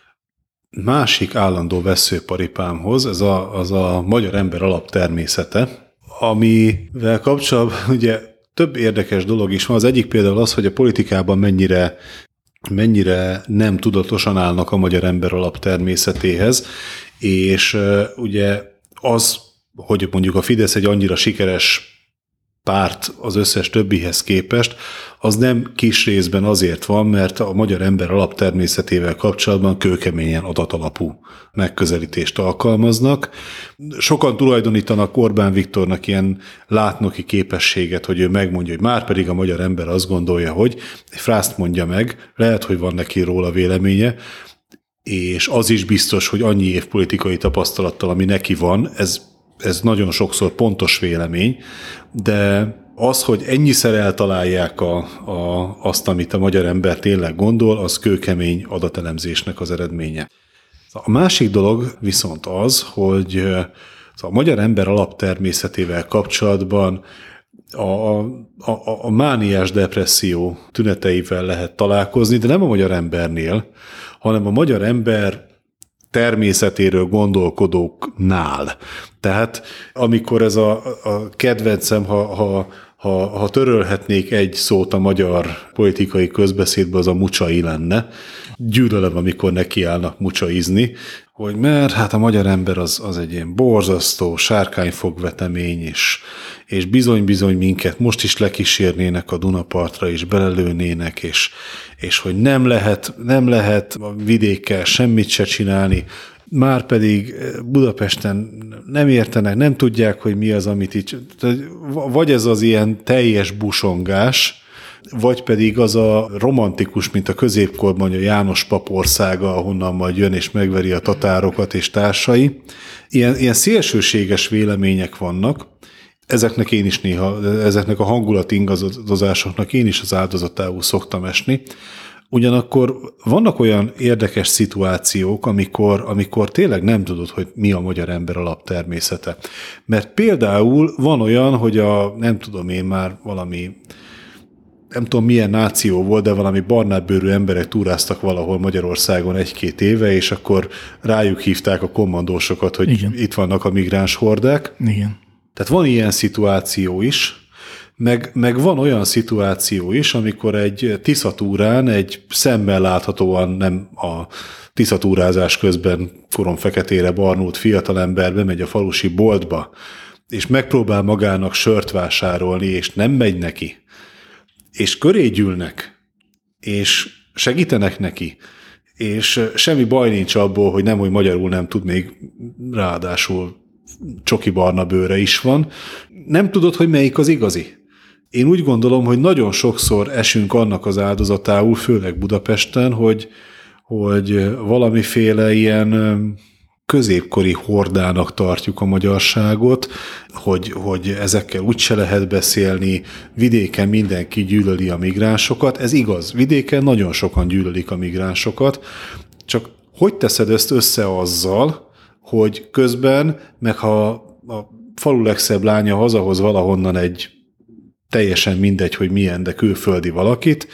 másik állandó veszőparipámhoz, ez a, az a magyar ember alaptermészete, amivel kapcsolatban ugye több érdekes dolog is van. Az egyik például az, hogy a politikában mennyire, mennyire nem tudatosan állnak a magyar ember alaptermészetéhez, és uh, ugye az, hogy mondjuk a Fidesz egy annyira sikeres párt az összes többihez képest, az nem kis részben azért van, mert a magyar ember alaptermészetével kapcsolatban kőkeményen adatalapú megközelítést alkalmaznak. Sokan tulajdonítanak Orbán Viktornak ilyen látnoki képességet, hogy ő megmondja, hogy már pedig a magyar ember azt gondolja, hogy egy frászt mondja meg, lehet, hogy van neki róla véleménye, és az is biztos, hogy annyi év politikai tapasztalattal, ami neki van, ez ez nagyon sokszor pontos vélemény, de az, hogy ennyiszer eltalálják a, a, azt, amit a magyar ember tényleg gondol, az kőkemény adatelemzésnek az eredménye. A másik dolog viszont az, hogy a magyar ember alaptermészetével kapcsolatban a, a, a, a mániás depresszió tüneteivel lehet találkozni, de nem a magyar embernél, hanem a magyar ember természetéről gondolkodóknál. Tehát amikor ez a, a kedvencem, ha, ha, ha, ha törölhetnék egy szót a magyar politikai közbeszédbe, az a mucsai lenne. Gyűlölöm, amikor nekiállnak mucsaizni, hogy mert hát a magyar ember az, az egy ilyen borzasztó, sárkányfogvetemény, és, és bizony-bizony minket most is lekísérnének a Dunapartra, és belelőnének, és, és hogy nem lehet, nem lehet a vidékkel semmit se csinálni, már pedig Budapesten nem értenek, nem tudják, hogy mi az, amit itt... Vagy ez az ilyen teljes busongás, vagy pedig az a romantikus, mint a középkorban a János pap országa, ahonnan majd jön és megveri a tatárokat és társai. Ilyen, ilyen szélsőséges vélemények vannak, ezeknek én is néha, ezeknek a hangulati ingadozásoknak én is az áldozatául szoktam esni. Ugyanakkor vannak olyan érdekes szituációk, amikor, amikor tényleg nem tudod, hogy mi a magyar ember alaptermészete. Mert például van olyan, hogy a, nem tudom én már valami, nem tudom milyen náció volt, de valami barnábbőrű emberek túráztak valahol Magyarországon egy-két éve, és akkor rájuk hívták a kommandósokat, hogy igen, itt vannak a migráns hordák.
Igen.
Tehát van ilyen szituáció is, meg, meg van olyan szituáció is, amikor egy Tiszatúrán egy szemmel láthatóan nem a tiszatúrázás közben koromfeketére barnult fiatalember bemegy a falusi boltba, és megpróbál magának sört vásárolni, és nem megy neki, és köré gyűlnek, és segítenek neki, és semmi baj nincs abból, hogy nem, hogy magyarul nem tud, még ráadásul csoki barna bőre is van. Nem tudod, hogy melyik az igazi. Én úgy gondolom, hogy nagyon sokszor esünk annak az áldozatául, főleg Budapesten, hogy, hogy valamiféle ilyen középkori hordának tartjuk a magyarságot, hogy, hogy ezekkel úgyse lehet beszélni, vidéken mindenki gyűlöli a migránsokat. Ez igaz, vidéken nagyon sokan gyűlölik a migránsokat, csak hogy teszed ezt össze azzal, hogy közben, meg ha a falu legszebb lánya hazahoz valahonnan egy teljesen mindegy, hogy milyen, de külföldi valakit,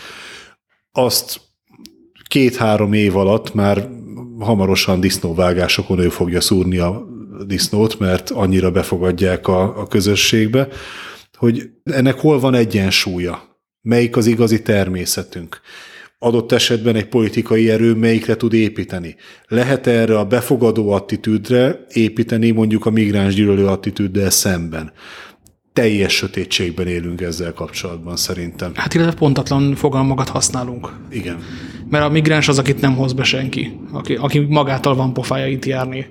azt két-három év alatt már hamarosan disznóvágásokon ő fogja szúrni a disznót, mert annyira befogadják a, a közösségbe, hogy ennek hol van egyensúlya, melyik az igazi természetünk. Adott esetben egy politikai erő melyikre tud építeni. Lehet erre a befogadó attitűdre építeni mondjuk a migránsgyűlölő attitűddel szemben. Teljes sötétségben élünk ezzel kapcsolatban szerintem.
Hát illetve pontatlan fogalmakat használunk.
Igen.
Mert a migráns az, akit nem hoz be senki, aki, aki magától van pofája itt járni.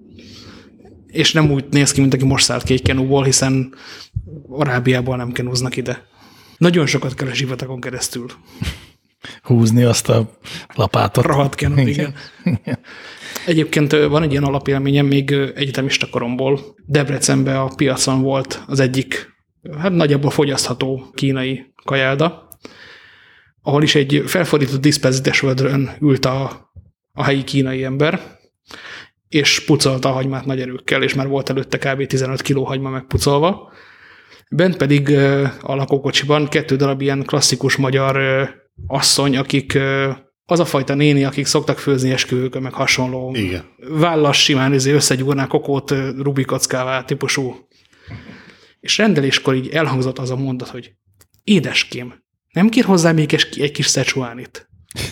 És nem úgy néz ki, mint aki most szállt ki egy kenúból, hiszen Arábiából nem kenúznak ide. Nagyon sokat kell a sivatagon keresztül
húzni azt a lapátot.
Rohadt kenú, igen. igen. Egyébként van egy ilyen alapélményem még egyetemista koromból. Debrecenben a piacon volt az egyik, hát nagyjából fogyasztható kínai kajálda, ahol is egy felfordított diszpezites vödrön ült a, a helyi kínai ember, és pucolta a hagymát nagy erőkkel, és már volt előtte kb. tizenöt kiló hagyma megpucolva. Bent pedig a lakókocsiban kettő darab ilyen klasszikus magyar asszony, akik az a fajta néni, akik szoktak főzni esküvőkön, meg hasonló.
Igen.
Vállas simán összegyúrnák kokót rubikockává típusú. És rendeléskor így elhangzott az a mondat, hogy édeském, nem kér hozzá még egy kis szecsuánit?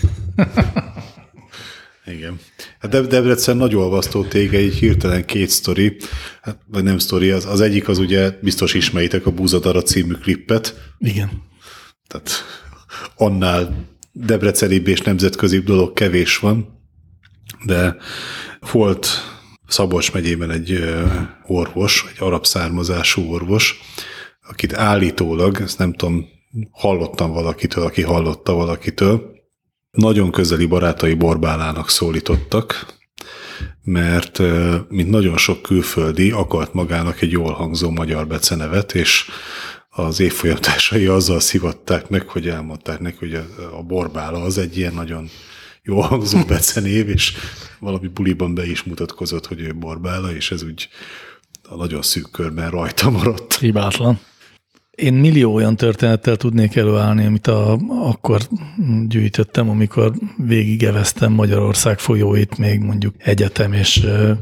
Igen. Hát Debrecen nagy olvasztó tége, így hirtelen két sztori, hát, vagy nem sztori, az, az egyik az ugye, biztos ismeritek a Búzadara című klippet.
Igen.
Tehát annál debrecenibb és nemzetközibb dolog kevés van, de volt Szabolcs megyében egy orvos, egy arab származású orvos, akit állítólag, ezt nem tudom, hallottam valakitől, aki hallotta valakitől, nagyon közeli barátai borbálának szólítottak, mert mint nagyon sok külföldi akart magának egy jól hangzó magyar becenevet, és az évfolyamtársai azzal szivatták meg, hogy elmondták neki, hogy a, a Borbála az egy ilyen nagyon jól hangzó becenév, és valami buliban be is mutatkozott, hogy ő Borbála, és ez úgy a nagyon szűk körben rajta maradt.
Hibátlan. Én millió olyan történettel tudnék előállni, amit a, akkor gyűjtöttem, amikor végigeveztem Magyarország folyóit, még mondjuk egyetem, és uh,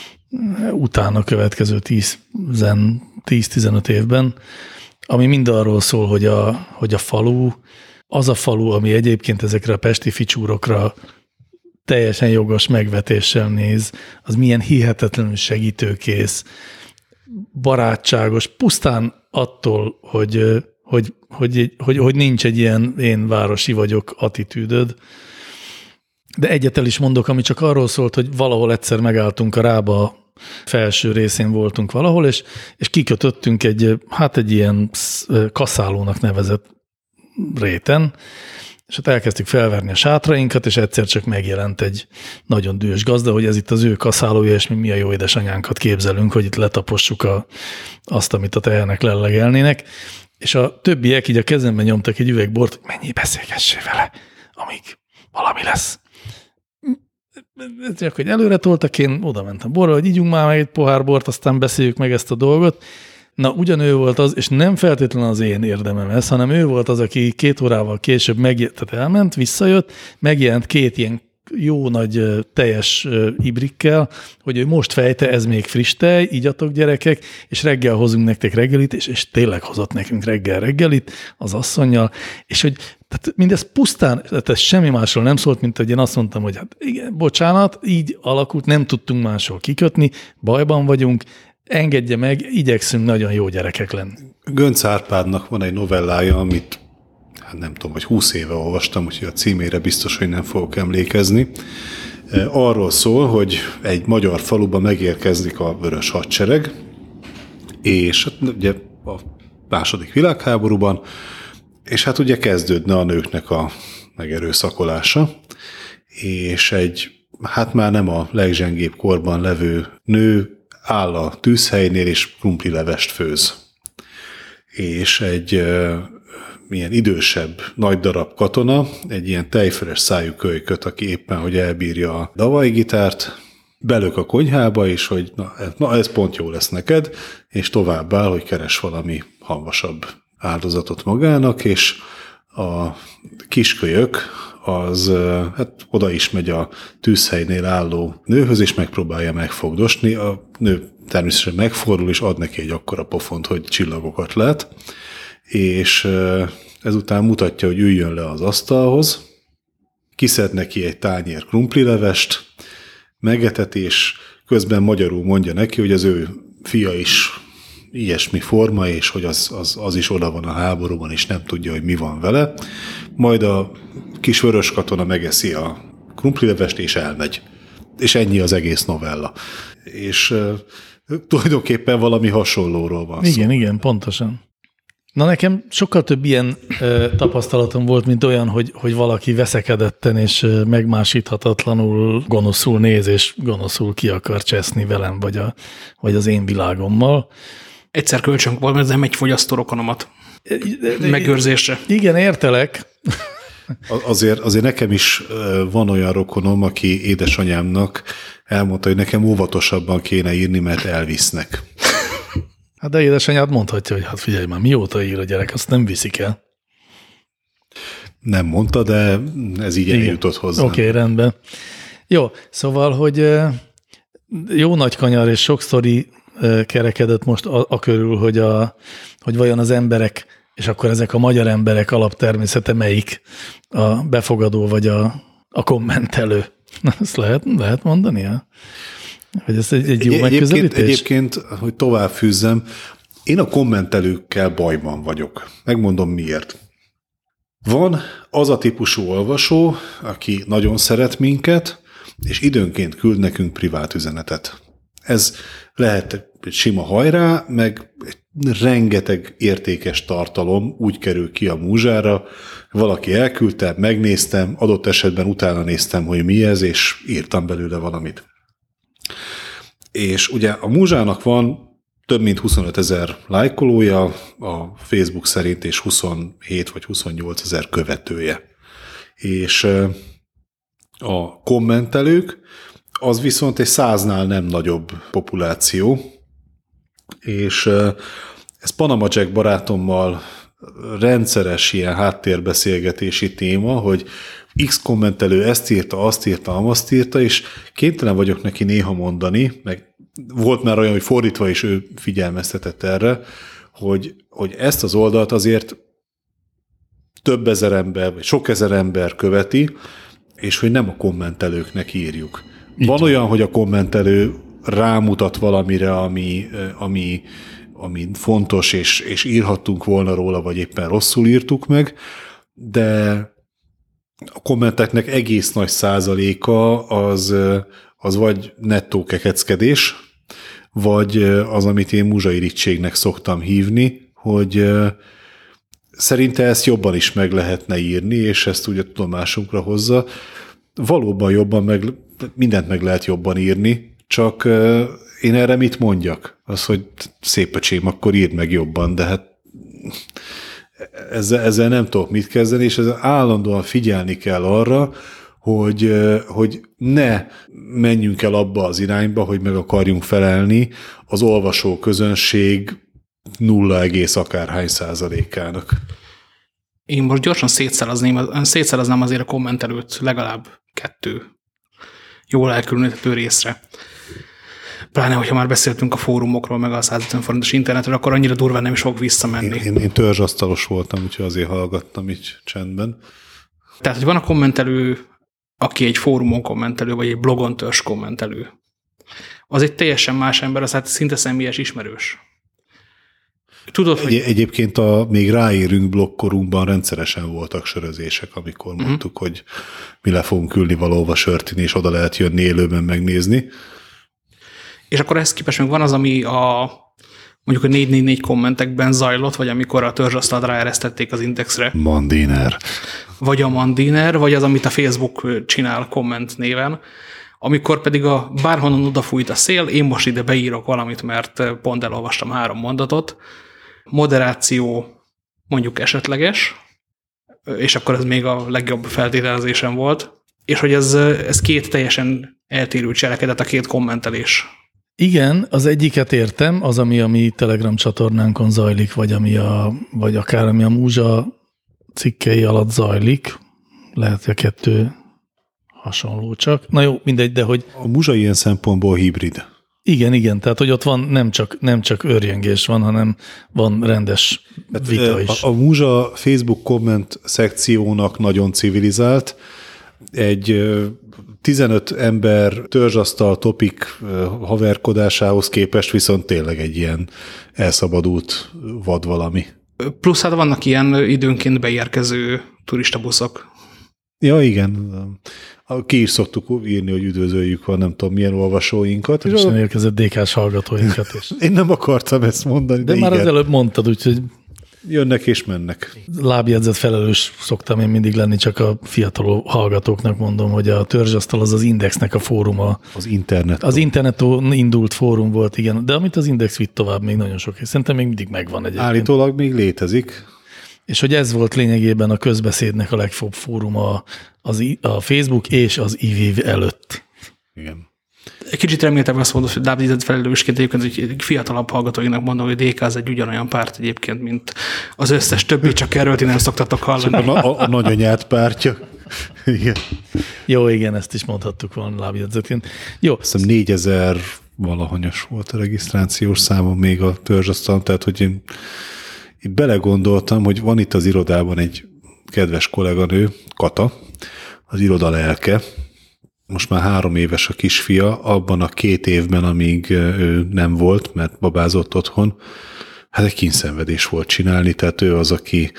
utána következő tíz-tizenöt évben, ami mind arról szól, hogy a, hogy a falu, az a falu, ami egyébként ezekre a pesti ficsúrokra teljesen jogos megvetéssel néz, az milyen hihetetlenül segítőkész, barátságos, pusztán attól, hogy, hogy, hogy, hogy, hogy nincs egy ilyen én városi vagyok attitűdöd. De egyet el is mondok, ami csak arról szólt, hogy valahol egyszer megálltunk a Rába felső részén voltunk valahol, és, és kikötöttünk egy, hát egy ilyen kaszálónak nevezett réten, és ott elkezdtük felverni a sátrainkat, és egyszer csak megjelent egy nagyon dühös gazda, hogy ez itt az ő kaszálója, és mi, mi a jó édesanyánkat képzelünk, hogy itt letapossuk a, azt, amit a tehernek lellegelnének. És a többiek így a kezemben nyomtak egy üveg bort, hogy mennyi beszélgessé vele, amíg valami lesz. Csak, hogy előre toltak, én oda mentem borra, hogy ígyunk már meg egy pohár bort, aztán beszéljük meg ezt a dolgot. Na, ugyanő volt az, és nem feltétlenül az én érdemem ez, hanem ő volt az, aki két órával később megjelent, tehát elment, visszajött, megjelent két ilyen jó nagy teljes ibrikkel, hogy ő most fejte, ez még friss tej, igyatok gyerekek, és reggel hozunk nektek reggelit, és, és tényleg hozott nekünk reggel reggelit az asszonnyal, és hogy tehát mindez pusztán, tehát ez semmi másról nem szólt, mint hogy én azt mondtam, hogy hát igen, bocsánat, így alakult, nem tudtunk máshol kikötni, bajban vagyunk, engedje meg, igyekszünk nagyon jó gyerekek lenni.
Gönc Árpádnak van egy novellája, amit hát nem tudom, hogy húsz éve olvastam, úgyhogy a címére biztos, hogy nem fogok emlékezni. Arról szól, hogy egy magyar faluban megérkezik a Vörös Hadsereg, és ugye a második világháborúban, és hát ugye kezdődne a nőknek a megerőszakolása, és egy, hát már nem a legzsengébb korban levő nő áll a tűzhelynél, és krumplilevest főz. És egy uh, milyen idősebb, nagy darab katona, egy ilyen tejfölös szájú kölyköt, aki éppen, hogy elbírja a davai gitárt, belök a konyhába, és hogy na, na ez pont jó lesz neked, és továbbá, hogy keres valami hamvasabb áldozatot magának, és a kiskölyök az hát oda is megy a tűzhelynél álló nőhöz, és megpróbálja megfogdosni. A nő természetesen megfordul, és ad neki egy akkora pofont, hogy csillagokat lát, és ezután mutatja, hogy üljön le az asztalhoz, kiszed neki egy tányér krumplilevest, megeteti, és közben magyarul mondja neki, hogy az ő fia is ilyesmi forma, és hogy az, az, az is oda van a háborúban, és nem tudja, hogy mi van vele. Majd a kis vörös katona megeszi a krumplilevest, és elmegy. És ennyi az egész novella. És uh, tulajdonképpen valami hasonlóról van
igen,
szó.
Igen, pontosan. Na nekem sokkal több ilyen ö, tapasztalatom volt, mint olyan, hogy, hogy valaki veszekedetten és ö, megmásíthatatlanul gonoszul néz, és gonoszul ki akar cseszni velem, vagy, a, vagy az én világommal.
Egyszer kölcsönk volt, mert ez nem egy fogyasztórokonomat megőrzésre.
Igen, értelek.
Azért, azért nekem is van olyan rokonom, aki édesanyámnak elmondta, hogy nekem óvatosabban kéne írni, mert elvisznek.
Hát de édesanyád mondhatja, hogy hát figyelj már, mióta ír a gyerek, azt nem viszik el.
Nem mondta, de ez így eljutott hozzá.
Oké, okay, rendben. Jó, szóval, hogy jó nagy kanyar és sok sztori kerekedett most a, a körül, hogy, a, hogy vajon az emberek, és akkor ezek a magyar emberek alaptermészete melyik, a befogadó vagy a, a kommentelő. Ezt lehet, lehet mondani? Ja? Hogy ez egy, egy jó
egyébként,
megközelítés?
Egyébként, hogy tovább fűzzem, én a kommentelőkkel bajban vagyok. Megmondom miért. Van az a típusú olvasó, aki nagyon szeret minket, és időnként küld nekünk privát üzenetet. Ez lehet egy sima hajrá, meg rengeteg értékes tartalom úgy kerül ki a múzsára, valaki elküldte, megnéztem, adott esetben utána néztem, hogy mi ez, és írtam belőle valamit. És ugye a Múzsának van több mint huszonöt ezer lájkolója, a Facebook szerint, és huszonhét vagy huszonnyolc ezer követője. És a kommentelők, az viszont egy száznál nem nagyobb populáció, és ez Panama Jack barátommal rendszeres ilyen háttérbeszélgetési téma, hogy X kommentelő ezt írta, azt írta, azt írta, és kénytelen vagyok neki néha mondani, meg volt már olyan, hogy fordítva is ő figyelmeztetett erre, hogy, hogy ezt az oldalt azért több ezer ember, vagy sok ezer ember követi, és hogy nem a kommentelőknek írjuk. Így van olyan, hogy a kommentelő rámutat valamire, ami, ami, ami fontos, és, és írhattunk volna róla, vagy éppen rosszul írtuk meg, de a kommenteknek egész nagy százaléka az, az vagy nettó kekeckedés, vagy az, amit én múzsairítségnek szoktam hívni, hogy szerinte ezt jobban is meg lehetne írni, és ezt ugye tudomásunkra hozza. Valóban jobban, meg, mindent meg lehet jobban írni, csak én erre mit mondjak? Az, hogy szép öcsém, akkor írd meg jobban, de hát ezzel, ezzel nem tudok mit kezdeni, és ezzel állandóan figyelni kell arra, hogy, hogy ne menjünk el abba az irányba, hogy meg akarjunk felelni az olvasó közönség nulla egész akárhány százalékának.
Én most gyorsan szétszelezném, szétszelezném azért a kommentelőt legalább kettő jól elkülöníthető részre. Pláne, hogyha már beszéltünk a fórumokról, meg a százötven forintos internetről, akkor annyira durván nem is fog visszamenni.
Én, én, én törzsasztalos voltam, úgyhogy azért hallgattam így csendben.
Tehát, hogy van a kommentelő, aki egy fórumon kommentelő, vagy egy blogon törzs kommentelő. Az egy teljesen más ember, az hát szinte személyes ismerős. Tudod,
Egy,
hogy...
Egyébként a még ráérünk blogkorunkban rendszeresen voltak sörözések, amikor uh-huh. mondtuk, hogy mi le fogunk küldni valahova sört inni, és oda lehet jönni élőben megnézni.
És akkor ehhez képest meg van az, ami a mondjuk a négy négy négy kommentekben zajlott, vagy amikor a törzsasztalt ráeresztették az Indexre.
Mandiner.
Vagy a Mandiner, vagy az, amit a Facebook csinál komment néven, amikor pedig a bárhonnan odafújt a szél, én most ide beírok valamit, mert pont elolvastam három mondatot, moderáció mondjuk esetleges, és akkor ez még a legjobb feltételezésem volt, és hogy ez, ez két teljesen eltérő cselekedet, a két kommentelés.
Igen, az egyiket értem, az, ami a mi Telegram csatornánkon zajlik, vagy, ami a, vagy akár ami a Múzsa cikkei alatt zajlik. Lehet, hogy a kettő hasonló csak. Na jó, mindegy, de hogy...
A Múzsa ilyen szempontból hibrid.
Igen, igen, tehát hogy ott van nem csak, nem csak örjengés van, hanem van rendes vita is.
A, a Múzsa Facebook komment szekciónak nagyon civilizált. Egy tizenöt ember törzsasztal topik haverkodásához képest viszont tényleg egy ilyen elszabadult vad valami.
Plusz hát vannak ilyen időnként beérkező turistabuszok.
Ja, igen. Ki is szoktuk írni, hogy üdvözöljük a nem tudom milyen olvasóinkat.
És nem érkezett dé ká-s hallgatóinkat is.
Én nem akartam ezt mondani, de,
de már
igen.
az előbb mondtad, úgyhogy
jönnek és mennek.
Lábjegyzet felelős szoktam én mindig lenni, csak a fiatal hallgatóknak mondom, hogy a törzsasztal az az Indexnek a fóruma.
Az internet.
Az interneten indult fórum volt, igen, de amit az Index vitt tovább még nagyon sok, és szerintem még mindig megvan egyébként.
Állítólag még létezik.
És hogy ez volt lényegében a közbeszédnek a legfőbb fóruma az, a Facebook és az i vé előtt.
Igen.
Egy kicsit reméltem azt mondod, hogy lábjegyzet felelősként egyébként, hogy fiatalabb hallgatóinak mondom, hogy dé ká az egy ugyanolyan párt egyébként, mint az összes többi, csak erről ti nem szoktatok hallani.
A, a, a nagyanyád pártja. Igen.
Jó, igen, ezt is mondhattuk volna lábjegyzetként. Jó.
Azt hiszem négyezer valahanyas volt a regisztrációs számom még a törzsasztalon, tehát hogy én itt belegondoltam, hogy van itt az irodában egy kedves kolléganő, Kata, az iroda lelke. Most már három éves a kisfia, abban a két évben, amíg ő nem volt, mert babázott otthon, hát egy kényszenvedés volt csinálni, tehát ő az, aki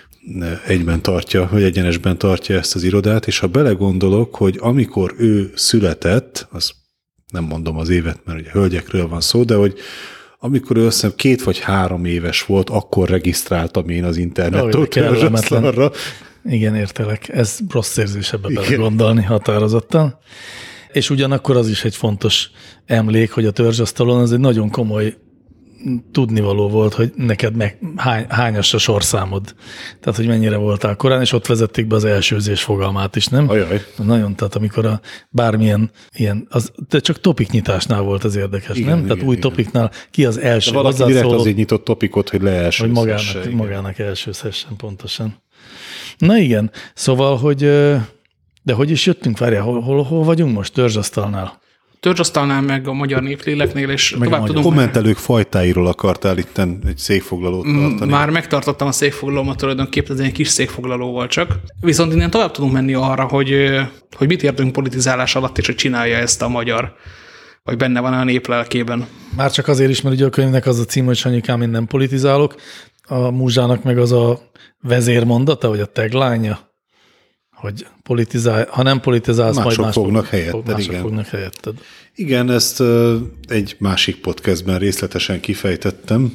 egyben tartja, vagy egyenesben tartja ezt az irodát, és ha belegondolok, hogy amikor ő született, az nem mondom az évet, mert ugye hölgyekről van szó, de hogy amikor ő azt hiszem két vagy három éves volt, akkor regisztráltam én az internetot.
Igen, értelek. Ez rossz érzés ebbe belegondolni határozottan. És ugyanakkor az is egy fontos emlék, hogy a törzsasztalon az egy nagyon komoly tudnivaló volt, hogy neked meg, hány, hányas a sorszámod. Tehát, hogy mennyire voltál korán, és ott vezették be az elsőzés fogalmát is, nem?
Ajaj.
Nagyon, tehát amikor a bármilyen ilyen, az, de csak topiknyitásnál volt az érdekes, igen, nem? Igen, tehát új igen. topiknál ki az első.
De valaki direkt azért nyitott topikot, hogy leelsőzhesse.
Hogy magának, magának elsőzhessen, pontosan. Na igen, szóval, hogy de hogy is jöttünk, várjál, hol, hol, hol vagyunk most? Törzsasztalnál.
Törzsasztalnál, meg a magyar népléleknél, és
meg
tovább tudunk...
kommentelők fajtáiról akartál itt egy székfoglalót tartani.
Már megtartottam a székfoglalómat tulajdonképpen, ez egy kis székfoglalóval csak. Viszont innen tovább tudunk menni arra, hogy, hogy mit értünk politizálás alatt, és hogy csinálja ezt a magyar, vagy benne van a néplelkében.
Már csak azért is, mert ugye a könyvnek az a cím, hogy Sanyikám, én nem politizálok, a múzsának meg az a vezérmondata, vagy a tagline-ja, hogy politizálj, ha nem politizálsz,
mások
majd mások
fognak helyetted.
Mások
igen.
fognak helyetted.
Igen, ezt uh, egy másik podcastben részletesen kifejtettem,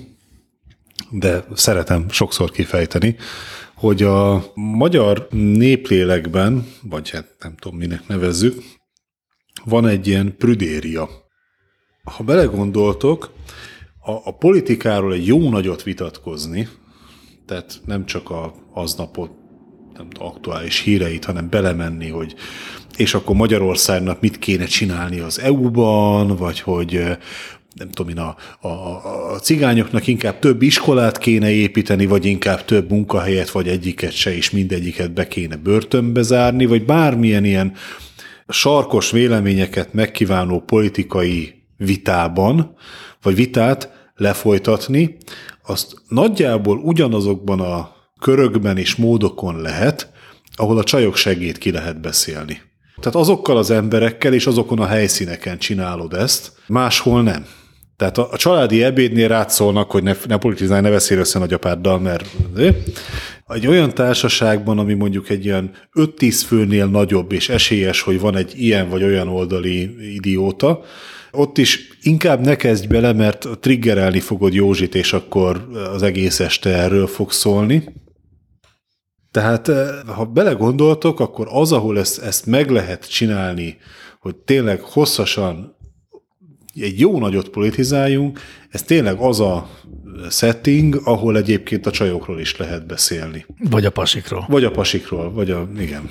de szeretem sokszor kifejteni, hogy a magyar néplélekben, vagy hát nem tudom, minek nevezzük, van egy ilyen prüdéria. Ha belegondoltok, a, a politikáról egy jó nagyot vitatkozni, tehát nem csak a aznapot, nem tudom, aktuális híreit, hanem belemenni, hogy és akkor Magyarországnak mit kéne csinálni az é u-ban, vagy hogy nem tudom én, a, a, a cigányoknak inkább több iskolát kéne építeni, vagy inkább több munkahelyet, vagy egyiket se, és mindegyiket be kéne börtönbe zárni, vagy bármilyen ilyen sarkos véleményeket megkívánó politikai vitában, vagy vitát lefolytatni, azt nagyjából ugyanazokban a körökben és módokon lehet, ahol a csajok segít ki lehet beszélni. Tehát azokkal az emberekkel és azokon a helyszíneken csinálod ezt, máshol nem. Tehát a, a családi ebédnél rád szólnak, hogy ne, ne politizálj, ne beszélj össze nagyapáddal, mert egy olyan társaságban, ami mondjuk egy ilyen öt-tíz főnél nagyobb, és esélyes, hogy van egy ilyen vagy olyan oldali idióta, ott is inkább ne kezdj bele, mert triggerelni fogod Józsit, és akkor az egész este erről fog szólni. Tehát ha belegondoltok, akkor az, ahol ezt, ezt meg lehet csinálni, hogy tényleg hosszasan egy jó nagyot politizáljunk, ez tényleg az a setting, ahol egyébként a csajokról is lehet beszélni.
Vagy a pasikról.
Vagy a pasikról, vagy a, igen,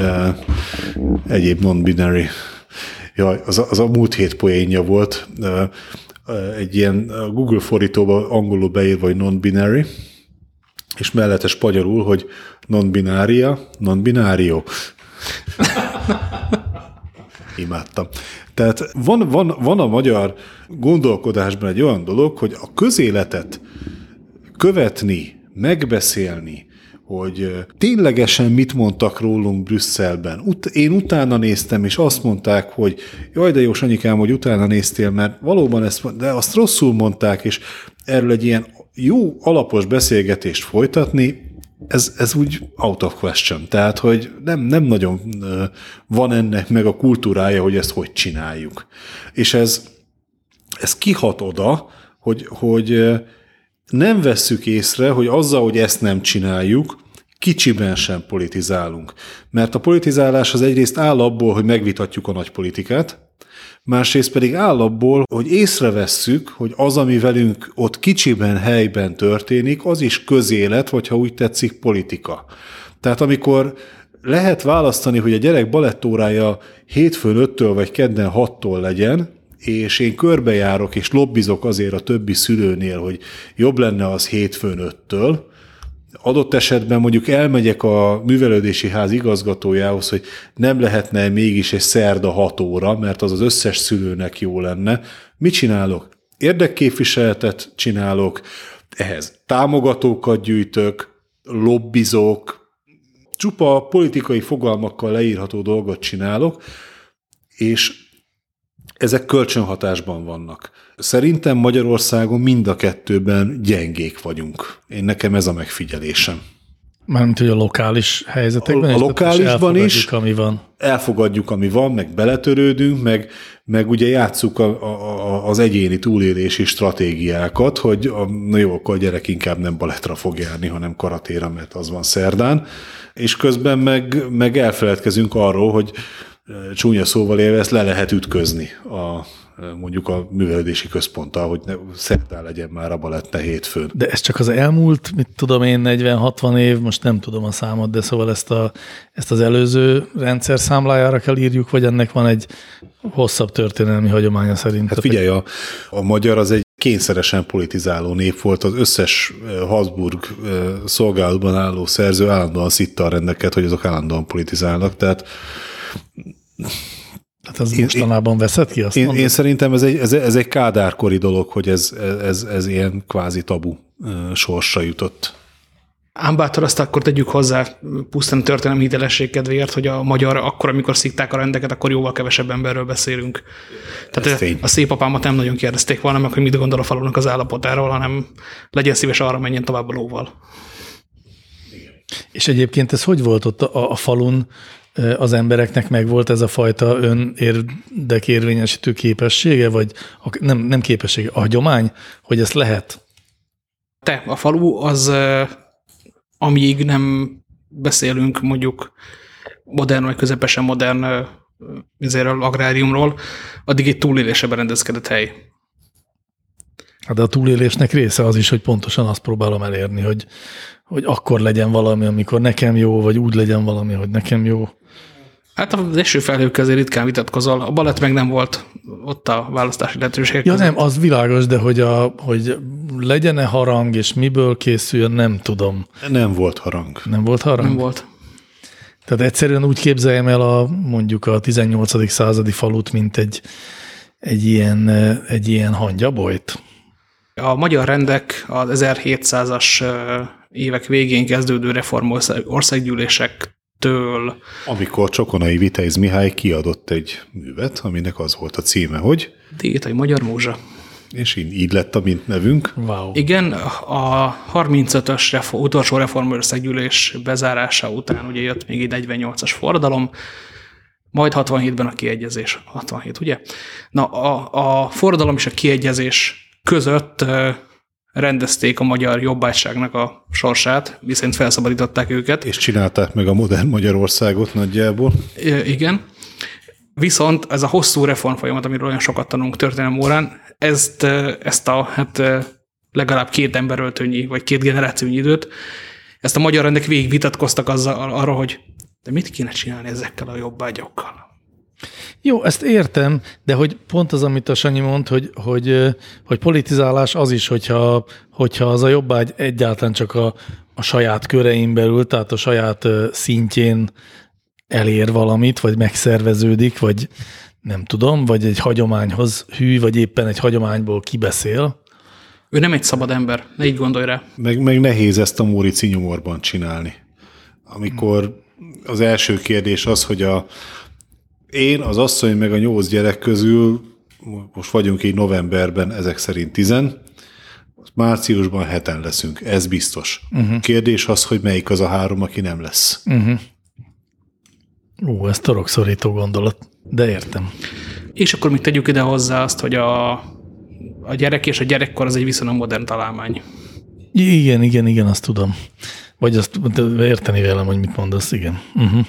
egyéb non-binary. Jaj, az a, az a múlt hét poénja volt, egy ilyen Google fordítóban angolul beírva, hogy non-binary, és mellette spanyolul, hogy non-binária, non-binárió. Imádtam. Tehát van, van, van a magyar gondolkodásban egy olyan dolog, hogy a közéletet követni, megbeszélni, hogy ténylegesen mit mondtak rólunk Brüsszelben. Ut- én utána néztem, és azt mondták, hogy jaj, de jó, Sanyikám, hogy utána néztél, mert valóban ezt, de azt rosszul mondták, és erről egy ilyen jó alapos beszélgetést folytatni, ez, ez úgy out of question. Tehát, hogy nem, nem nagyon van ennek meg a kultúrája, hogy ezt hogy csináljuk. És ez, ez kihat oda, hogy, hogy nem vesszük észre, hogy azzal, hogy ezt nem csináljuk, kicsiben sem politizálunk. Mert a politizálás az egyrészt áll abból, hogy megvitatjuk a nagy politikát, másrészt pedig áll abból, hogy észrevesszük, hogy az, ami velünk ott kicsiben, helyben történik, az is közélet, vagy ha úgy tetszik, politika. Tehát amikor lehet választani, hogy a gyerek balettórája hétfőn öttől vagy kedden hattól legyen, és én körbejárok és lobbizok azért a többi szülőnél, hogy jobb lenne az hétfőn öttől, adott esetben mondjuk elmegyek a művelődési ház igazgatójához, hogy nem lehetne mégis egy szerda hat óra, mert az az összes szülőnek jó lenne. Mit csinálok? Érdekképviseletet csinálok, ehhez támogatókat gyűjtök, lobbizok, csupa politikai fogalmakkal leírható dolgot csinálok, és ezek kölcsönhatásban vannak. Szerintem Magyarországon mind a kettőben gyengék vagyunk. Én nekem ez a megfigyelésem.
Mármint, hogy a lokális helyzetekben?
A, a lokálisban is
ami van.
Elfogadjuk, ami van, meg beletörődünk, meg, meg ugye játsszuk a, a, az egyéni túlélési stratégiákat, hogy a, na jó, akkor a gyerek inkább nem balettra fog járni, hanem karatéra, mert az van szerdán. És közben meg, meg elfeledkezünk arról, hogy csúnya szóval élve ezt le lehet ütközni a, mondjuk a művelődési központtal, hogy ne, szerdán legyen már a balett hétfőn.
De ez csak az elmúlt, mit tudom én, negyven-hatvan év, most nem tudom a számot, de szóval ezt, a, ezt az előző rendszer számlájára kell írjuk, vagy ennek van egy hosszabb történelmi hagyománya szerint?
Hát figyelj, a, a magyar az egy kényszeresen politizáló nép volt, az összes Habsburg szolgálatban álló szerző állandóan szitta a rendeket, hogy azok állandóan politizálnak, tehát
Hát ez mostanában veszed ki azt?
Én, én szerintem ez egy, ez, ez egy kádárkori dolog, hogy ez, ez, ez ilyen kvázi tabu sorsra jutott.
Ám bátor, azt akkor tegyük hozzá pusztán történelmi hitelesség kedvéért, hogy a magyar akkor, amikor szikták a rendeket, akkor jóval kevesebb emberről beszélünk. Tehát a szép apámat nem nagyon kérdezték volna meg, hogy mit gondol a falunak az állapotáról, hanem legyen szíves, arra menjen tovább a lóval.
És egyébként ez hogy volt ott a, a falun? Az embereknek megvolt ez a fajta önérdekérvényesítő képessége, vagy a, nem, nem képessége, a hagyomány, hogy ezt lehet?
Te, a falu az, amíg nem beszélünk mondjuk modern vagy közepesen modern izéről, agráriumról, addig egy túlélésre berendezkedett hely.
Hát de a túlélésnek része az is, hogy pontosan azt próbálom elérni, hogy, hogy akkor legyen valami, amikor nekem jó, vagy úgy legyen valami, hogy nekem jó.
Hát az esőfelhőkkel azért ritkán vitatkozol. A balett meg nem volt ott a választási lehetőségek
Ja
között.
nem, az világos, de hogy, a, hogy legyen-e harang, és miből készüljön, nem tudom.
Nem volt harang.
Nem volt harang?
Nem volt.
Tehát egyszerűen úgy képzeljem el a, mondjuk a tizennyolcadik századi falut, mint egy, egy, ilyen, egy ilyen hangyabolyt.
A magyar rendek az ezerhétszázas évek végén kezdődő reformországgyűlésektől.
Amikor Csokonai Vitéz Mihály kiadott egy művet, aminek az volt a címe, hogy?
Diétai Magyar Múzsa.
És így, így lett a mint nevünk.
Wow.
Igen, a harmincötös reform, utolsó reformországgyűlés bezárása után ugye jött még egy negyvennyolcas forradalom, majd hatvanhétben a kiegyezés. hatvanhét, ugye? Na, a, a forradalom és a kiegyezés között rendezték a magyar jobbágyságnak a sorsát, viszont felszabadították őket.
És csinálták meg a modern Magyarországot nagyjából.
I- igen. Viszont ez a hosszú reformfolyamat, amiről olyan sokat tanulunk történelem órán, ezt, ezt a hát legalább két emberöltőnyi, vagy két generációnyi időt, ezt a magyar rendek végig vitatkoztak azzal, arra, hogy de mit kéne csinálni ezekkel a jobbágyokkal?
Jó, ezt értem, de hogy pont az, amit a Sanyi mond, hogy, hogy, hogy politizálás az is, hogyha, hogyha az a jobbágy egyáltalán csak a, a saját körein belül, tehát a saját szintjén elér valamit, vagy megszerveződik, vagy nem tudom, vagy egy hagyományhoz hű, vagy éppen egy hagyományból kibeszél.
Ő nem egy szabad ember, ne így gondolj rá.
Meg, meg nehéz ezt a Mórici nyomorban csinálni. Amikor az első kérdés az, hogy a én, az asszony meg a nyolc gyerek közül, most vagyunk így novemberben, ezek szerint tizen, márciusban heten leszünk, ez biztos. Uh-huh. Kérdés az, hogy melyik az a három, aki nem lesz.
Uh-huh. Ó, ez torokszorító gondolat, de értem.
És akkor még tegyük ide hozzá azt, hogy a, a gyerek és a gyerekkor az egy viszonylag modern találmány.
Igen, igen, igen, azt tudom. Vagy azt érteni velem, hogy mit mondasz, igen. Uh-huh.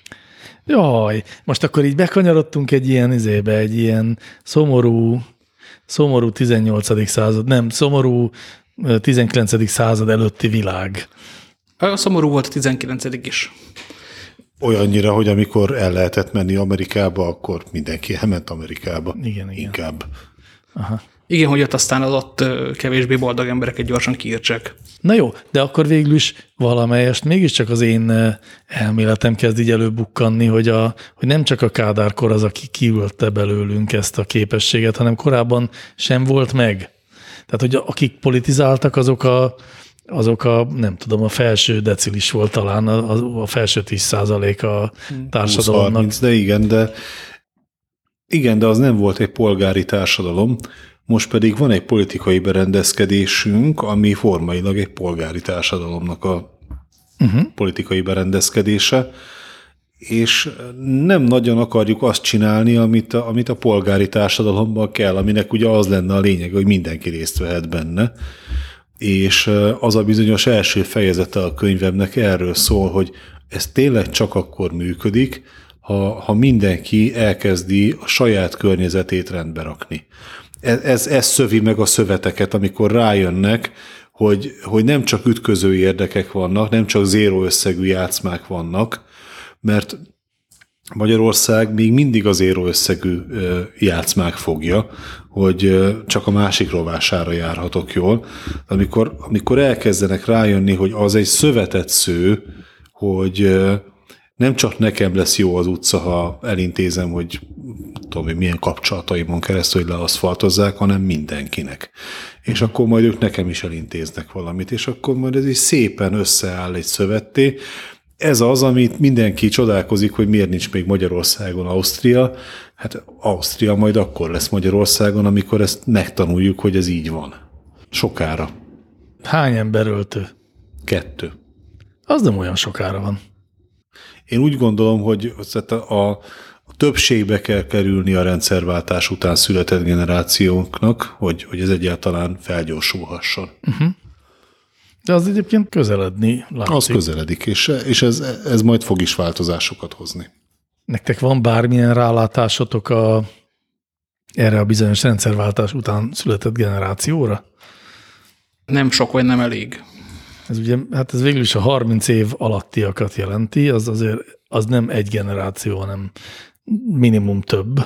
Jaj, most akkor így bekanyarodtunk egy ilyen izébe, egy ilyen szomorú, szomorú tizennyolcadik század, nem, szomorú tizenkilencedik század előtti világ.
A szomorú volt a tizenkilencedik is.
Olyannyira, hogy amikor el lehetett menni Amerikába, akkor mindenki elment Amerikába.
Igen, igen.
Inkább.
Aha.
Igen, hogy ott aztán az ott kevésbé boldog embereket gyorsan kiírtsák.
Na jó, de akkor végül is valamelyest mégiscsak az én elméletem kezd így előbukkanni, hogy, a, hogy nem csak a Kádár-kor az, aki kiülte belőlünk ezt a képességet, hanem korábban sem volt meg. Tehát, hogy akik politizáltak, azok a, azok a nem tudom, a felső decilis volt talán, a, a felső tíz százalék a társadalomnak.
húsz harminc, de igen, de igen, de az nem volt egy polgári társadalom. Most pedig van egy politikai berendezkedésünk, ami formailag egy polgári társadalomnak a uh-huh. politikai berendezkedése, és nem nagyon akarjuk azt csinálni, amit a, amit a polgári társadalomban kell, aminek ugye az lenne a lényeg, hogy mindenki részt vehet benne, és az a bizonyos első fejezete a könyvemnek erről szól, hogy ez tényleg csak akkor működik, ha, ha mindenki elkezdi a saját környezetét rendbe rakni. Ez, ez, ez szövi meg a szöveteket, amikor rájönnek, hogy, hogy nem csak ütköző érdekek vannak, nem csak zéró összegű játszmák vannak, mert Magyarország még mindig az zéró összegű játszmák fogja, hogy csak a másik rovására járhatok jól. Amikor, amikor elkezdenek rájönni, hogy az egy szövetett sző, hogy nem csak nekem lesz jó az utca, ha elintézem, hogy tudom, hogy milyen kapcsolataimon keresztül, hogy leaszfaltozzák, hanem mindenkinek. És akkor majd ők nekem is elintéznek valamit, és akkor majd ez is szépen összeáll egy szövetté. Ez az, amit mindenki csodálkozik, hogy miért nincs még Magyarországon Ausztria. Hát Ausztria majd akkor lesz Magyarországon, amikor ezt megtanuljuk, hogy ez így van. Sokára.
Hány ember öltő?
Kettő.
Az nem olyan sokára van.
Én úgy gondolom, hogy a, a többségbe kell kerülni a rendszerváltás után született generációknak, hogy, hogy ez egyáltalán felgyorsulhasson. Uh-huh.
De az egyébként közeledni látszik.
Az közeledik, és, és ez, ez majd fog is változásokat hozni.
Nektek van bármilyen rálátásotok a, erre a bizonyos rendszerváltás után született generációra?
Nem sok, vagy nem elég.
Ez ugye, hát ez végül is a harminc év alattiakat jelenti, az azért az nem egy generáció, hanem minimum több.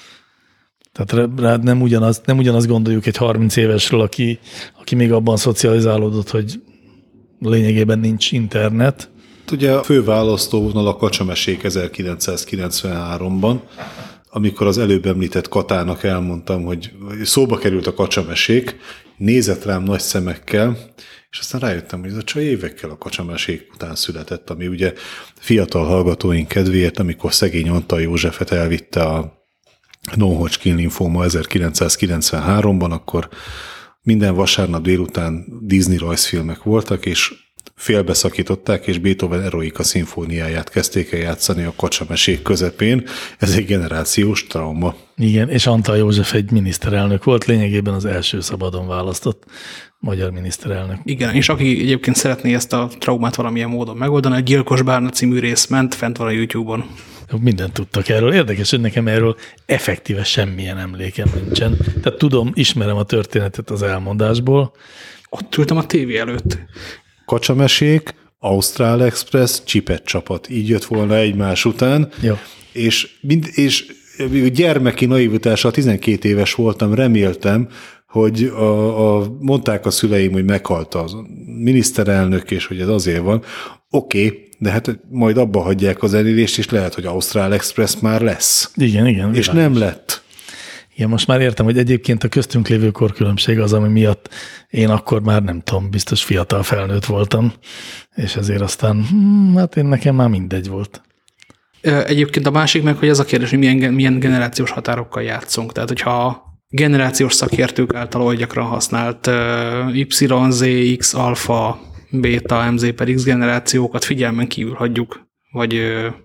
Tehát rád nem ugyanaz, nem ugyanaz gondoljuk egy harminc évesről, aki, aki még abban szocializálódott, hogy lényegében nincs internet.
Ugye a fő választóvonal a kacsamesék ezerkilencszázkilencvenháromban, amikor az előbb említett Katának elmondtam, hogy szóba került a kacsamesék, nézett rám nagy szemekkel, és aztán rájöttem, hogy ez a csaj évekkel a kacsamesék után született, ami ugye fiatal hallgatóink kedvéért, amikor szegény Antal Józsefet elvitte a non-Hodgkin linfóma ezerkilencszázkilencvenháromban, akkor minden vasárnap délután Disney rajzfilmek voltak, és félbeszakították, és Beethoven Eroica szimfóniáját kezdték el játszani a kacsamesék közepén. Ez egy generációs trauma.
Igen, és Antal József egy miniszterelnök volt, lényegében az első szabadon választott magyar miniszterelnök.
Igen, és aki egyébként szeretné ezt a traumát valamilyen módon megoldani, a Gyilkos Bárna című rész ment, fent van a YouTube-on.
Mindent tudtak erről. Érdekes, hogy nekem erről effektíve semmilyen emlékem nincsen. Tehát tudom, ismerem a történetet az elmondásból.
Ott ültem a tévé előtt.
Kacsamesék, Ausztrál Express, Csipet csapat. Így jött volna egymás után.
Jó.
És, mind, és gyermeki naivitással tizenkét éves voltam, reméltem, hogy a, a, mondták a szüleim, hogy meghalt a miniszterelnök, és hogy ez azért van. Oké, okay, de hát majd abba hagyják az elérést, és lehet, hogy Ausztrál Express már lesz.
Igen, igen.
És nem lett.
Igen, most már értem, hogy egyébként a köztünk lévő korkülönbség az, ami miatt én akkor már nem tudom, biztos fiatal felnőtt voltam, és ezért aztán, hm, hát én nekem már mindegy volt.
Egyébként a másik meg, hogy az a kérdés, hogy milyen, milyen generációs határokkal játszunk. Tehát, hogyha generációs szakértők által oly gyakran használt Y Z, X, alfa, beta, M Z per X generációkat figyelmen kívül hagyjuk, vagy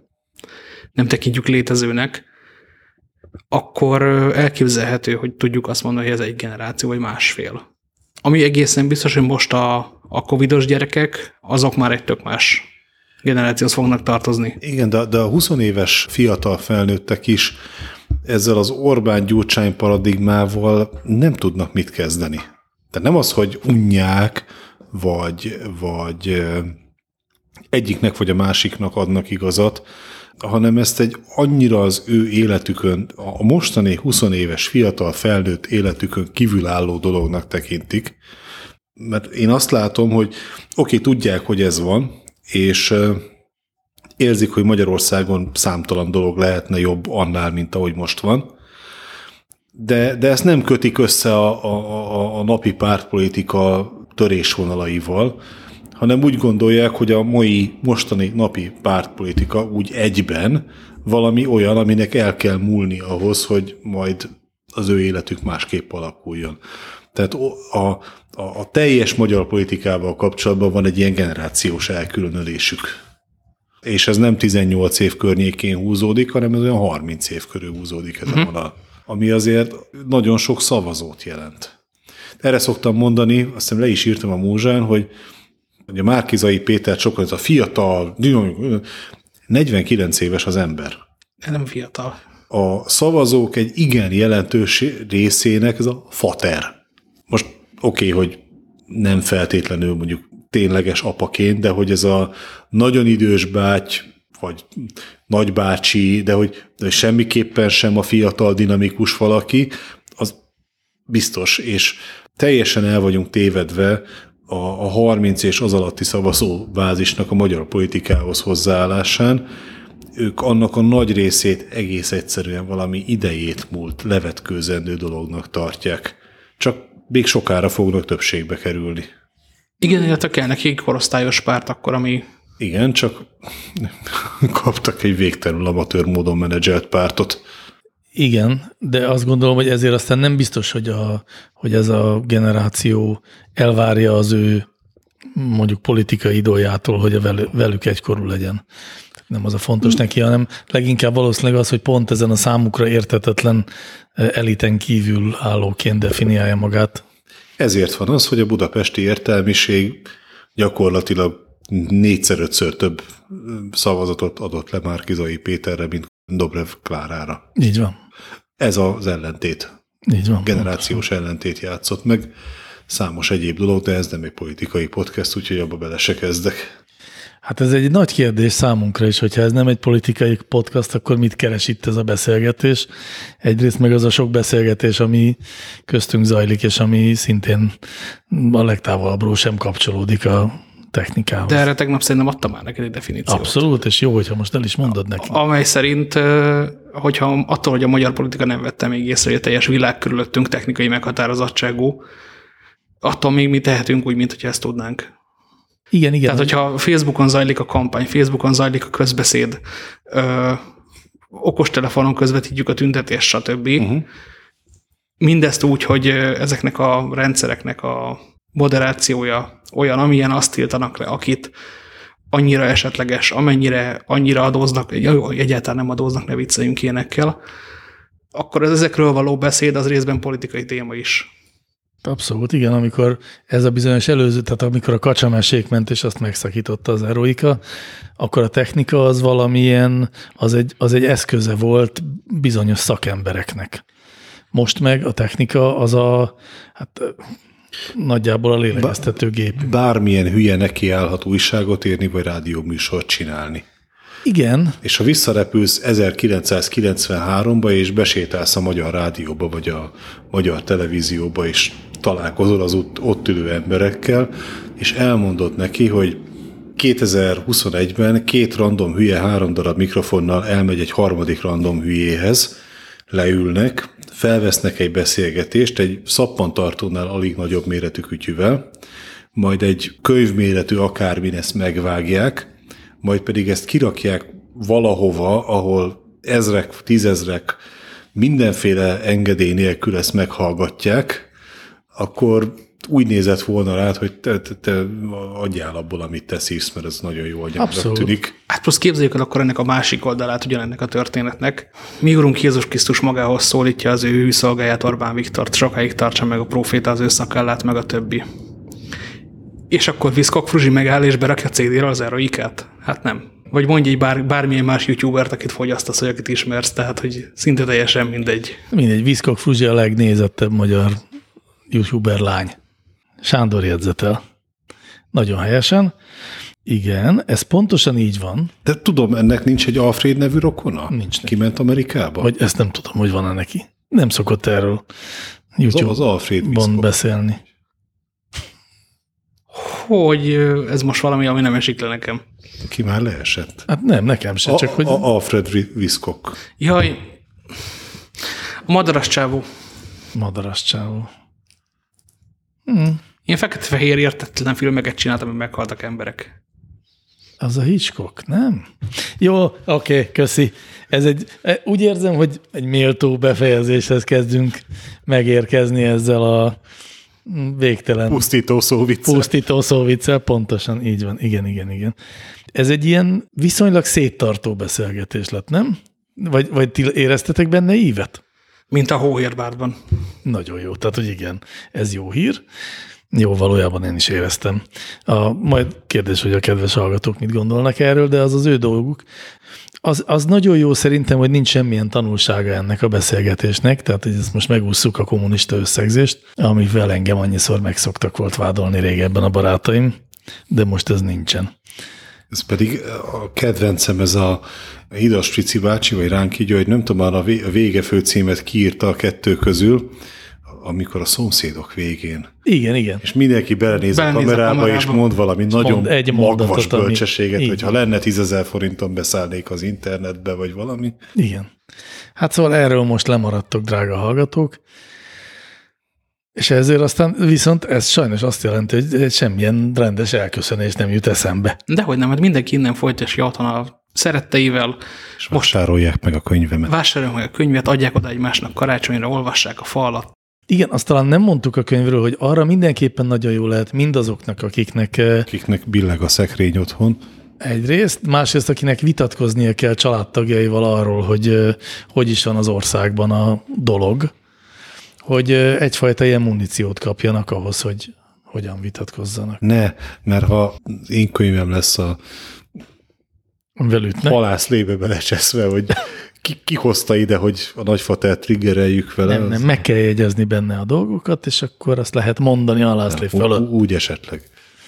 nem tekintjük létezőnek, akkor elképzelhető, hogy tudjuk azt mondani, hogy ez egy generáció, vagy másfél. Ami egészen biztos, hogy most a, a covidos gyerekek, azok már egy tök más generációhoz fognak tartozni.
Igen, de, de a húsz éves fiatal felnőttek is ezzel az Orbán-Gyurcsány paradigmával nem tudnak mit kezdeni. Tehát nem az, hogy unják, vagy, vagy egyiknek vagy a másiknak adnak igazat, hanem ezt egy annyira az ő életükön, a mostani húsz éves fiatal felnőtt életükön kívülálló dolognak tekintik. Mert én azt látom, hogy oké, tudják, hogy ez van, és érzik, hogy Magyarországon számtalan dolog lehetne jobb annál, mint ahogy most van, de, de ezt nem kötik össze a, a, a napi pártpolitika törésvonalaival, hanem úgy gondolják, hogy a mai, mostani napi pártpolitika úgy egyben valami olyan, aminek el kell múlni ahhoz, hogy majd az ő életük másképp alakuljon. Tehát a, a, a teljes magyar politikával kapcsolatban van egy ilyen generációs elkülönülésük. És ez nem tizennyolc év környékén húzódik, hanem ez olyan harminc év körül húzódik ez a vonal. Ami azért nagyon sok szavazót jelent. Erre szoktam mondani, azt hiszem le is írtam a Mózsán, hogy a Márki-Zay Péter sokkal, ez a fiatal, negyvenkilenc éves az ember.
Nem fiatal.
A szavazók egy igen jelentős részének ez a fater. Most oké, okay, hogy nem feltétlenül mondjuk tényleges apaként, de hogy ez a nagyon idős báty, vagy nagybácsi, de hogy, de semmiképpen sem a fiatal dinamikus valaki, az biztos, és teljesen el vagyunk tévedve a, a harminc és az alatti szavazóbázisnak a magyar politikához hozzáállásán. Ők annak a nagy részét egész egyszerűen valami idejét múlt, levetkőzendő dolognak tartják. Csak még sokára fognak többségbe kerülni.
Igen, illetve kell neki korosztályos párt akkor, ami...
Igen, csak kaptak egy végtelenül amatőr módon menedzselt pártot.
Igen, de azt gondolom, hogy ezért aztán nem biztos, hogy, a, hogy ez a generáció elvárja az ő mondjuk politikai idoljától, hogy a velük egykorú legyen. Nem az a fontos hmm. neki, hanem leginkább valószínűleg az, hogy pont ezen a számukra érthetetlen eliten kívül állóként definiálja magát.
Ezért van az, hogy a budapesti értelmiség gyakorlatilag négyszer-ötször több szavazatot adott le Márki-Zay Péterre, mint Dobrev Klárára.
Így van.
Ez az ellentét.
Így van.
Generációs pontosan. Ellentét játszott meg. Számos egyéb dolog, de ez nem egy politikai podcast, úgyhogy abba bele se kezdek.
Hát ez egy nagy kérdés számunkra is, hogyha ez nem egy politikai podcast, akkor mit keres itt ez a beszélgetés? Egyrészt meg az a sok beszélgetés, ami köztünk zajlik, és ami szintén a legtávolabbról sem kapcsolódik a technikához.
De erre tegnap szerintem adtam már neked egy definíciót.
Abszolút, és jó, hogyha most el is mondod neki.
Amely szerint, hogyha attól, hogy a magyar politika nem vette még észre, hogy a teljes világ körülöttünk technikai meghatározottságú, attól még mi tehetünk úgy, mint hogyha ezt tudnánk.
Igen, igen.
Tehát, hogyha Facebookon zajlik a kampány, Facebookon zajlik a közbeszéd, ö, okostelefonon közvetítjük a tüntetést, stb. Uh-huh. Mindezt úgy, hogy ezeknek a rendszereknek a moderációja olyan, amilyen azt tiltanak le, akit annyira esetleges, amennyire annyira adóznak, egyáltalán nem adóznak, ne vicceljünk ilyenekkel, akkor az ezekről való beszéd az részben politikai téma is.
Abszolút, igen, amikor ez a bizonyos előző, tehát amikor a kacsamesék ment, és azt megszakította az Eroika, akkor a technika az valamilyen, az egy, az egy eszköze volt bizonyos szakembereknek. Most meg a technika az a, hát nagyjából a lélegeztető gép.
Bármilyen hülye nekiállhat újságot írni, vagy rádióműsort csinálni.
Igen.
És ha visszarepülsz ezerkilencszázkilencvenháromba, és besétálsz a Magyar Rádióba, vagy a Magyar Televízióba, és találkozol az ott, ott ülő emberekkel, és elmondod neki, hogy kétezer-huszonegyben két random hülye három darab mikrofonnal elmegy egy harmadik random hülyéhez, leülnek, felvesznek egy beszélgetést egy szappantartónál alig nagyobb méretű kütyüvel, majd egy könyvméretű akármin ezt megvágják, majd pedig ezt kirakják valahova, ahol ezrek, tízezrek mindenféle engedély nélkül ezt meghallgatják, akkor úgy nézett volna rád, hogy te, te, te adjál abból, amit te szívsz, mert ez nagyon jó anyagnak tűnik.
Hát plusz képzeljük el akkor ennek a másik oldalát ugyanennek a történetnek. Mi Urunk Jézus Krisztus magához szólítja az ő hűszolgáját, Orbán Viktort, sokáig tartsa meg a próféta az ő szakállát, meg a többi. És akkor Viszkok Fruzsi megáll és berakja cé dére az Eroikát? Hát nem. Vagy mondj egy bár, bármilyen más youtubert, akit fogyasztasz, vagy akit ismersz, tehát hogy szinte teljesen mindegy.
Mindegy, Viszkok Fruzsi a legnézettebb magyar youtuber lány. Sándor jegyzetel. Nagyon helyesen. Igen, ez pontosan így van.
De tudom, ennek nincs egy Alfred nevű rokona?
Nincs.
Kiment Amerikába?
Vagy ezt nem tudom, hogy van-e neki. Nem szokott erről YouTube-ban beszélni.
Hogy ez most valami, ami nem esik le nekem.
Ki már leesett?
Hát nem, nekem se,
a,
csak hogy...
A Alfred Viszkok.
Jaj, a madaras csávó.
Madaras csávó. Hmm.
Ilyen fekete-fehér értetlen filmeket csináltam, hogy meghaltak emberek.
Az a Hitchcock, nem? Jó, oké, okay, köszi. Ez egy, úgy érzem, hogy egy méltó befejezéshez kezdünk megérkezni ezzel a végtelen...
Pusztító szóviccel.
Pusztító szóviccel, pontosan, így van. Igen, igen, igen. Ez egy ilyen viszonylag széttartó beszélgetés lett, nem? Vagy, vagy ti éreztetek benne ívet?
Mint a Hóhérbárban.
Nagyon jó, tehát hogy igen, ez jó hír. Jó, valójában én is éreztem. A, majd kérdés, hogy a kedves hallgatók mit gondolnak erről, de az az ő dolguk. Az, az nagyon jó szerintem, hogy nincs semmilyen tanulsága ennek a beszélgetésnek, tehát hogy ezt most megússzuk a kommunista összegzést, amivel engem annyiszor megszoktak volt vádolni régebben a barátaim, de most ez nincsen.
Ez pedig a kedvencem, ez a Hidas Frici bácsi, vagy Ránki György, nem tudom, már a vége főcímet kiírta a kettő közül, amikor a szomszédok végén.
Igen, igen.
És mindenki belenéz, belenéz a, kamerába, a kamerába, és mond valami mond nagyon egy magvas bölcsességet, ami... hogy ha lenne tízezer forinton beszállnék az internetbe, vagy valami.
Igen. Hát szóval erről most lemaradtok, drága hallgatók, és ezért aztán viszont ez sajnos azt jelenti, hogy semmilyen rendes elköszönés nem jut eszembe.
Dehogy nem, hát mindenki innen folytasja otthon a szeretteivel.
És vásárolják meg a könyvemet.
Vásárolják meg a könyvet, adják oda egymásnak karácsonyra, olvassák a fa alatt.
Igen, azt talán nem mondtuk a könyvről, hogy arra mindenképpen nagyon jó lehet mindazoknak, akiknek...
Akiknek billeg a szekrény otthon.
Egyrészt, másrészt, akinek vitatkoznia kell családtagjaival arról, hogy hogy is van az országban a dolog, hogy egyfajta ilyen muníciót kapjanak ahhoz, hogy hogyan vitatkozzanak.
Ne, mert ha én könyvem lesz a
velütnek,
halászlébe belecseszve, hogy ki, ki hozta ide, hogy a nagyfatert triggereljük vele.
Nem, nem, meg kell jegyezni benne a dolgokat, és akkor azt lehet mondani a halászlé fölött.
Úgy esetleg.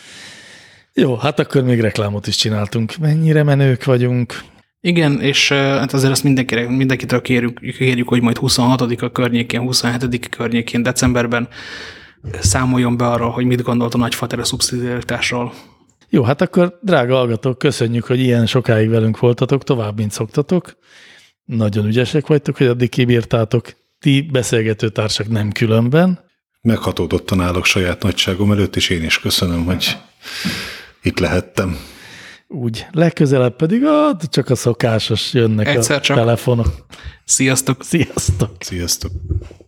Jó, hát akkor még reklámot is csináltunk. Mennyire menők vagyunk.
Igen, és hát azért azt mindenkire, mindenkitől kérjük, kérjük, hogy majd huszonhatodika környékén, huszonhetedike környékén, decemberben számoljon be arról, hogy mit gondolt a nagyfater a szubszidiaritásról.
Jó, hát akkor drága hallgatók, köszönjük, hogy ilyen sokáig velünk voltatok, tovább, mint szoktatok. Nagyon ügyesek vagytok, hogy addig kibírtátok. Ti beszélgető társak nem különben.
Meghatódottan állok saját nagyságom előtt, és én is köszönöm, hogy itt lehettem.
Úgy, legközelebb pedig ah, csak a szokásos jönnek Egyszer a csak. telefonok.
Sziasztok!
Sziasztok!
Sziasztok!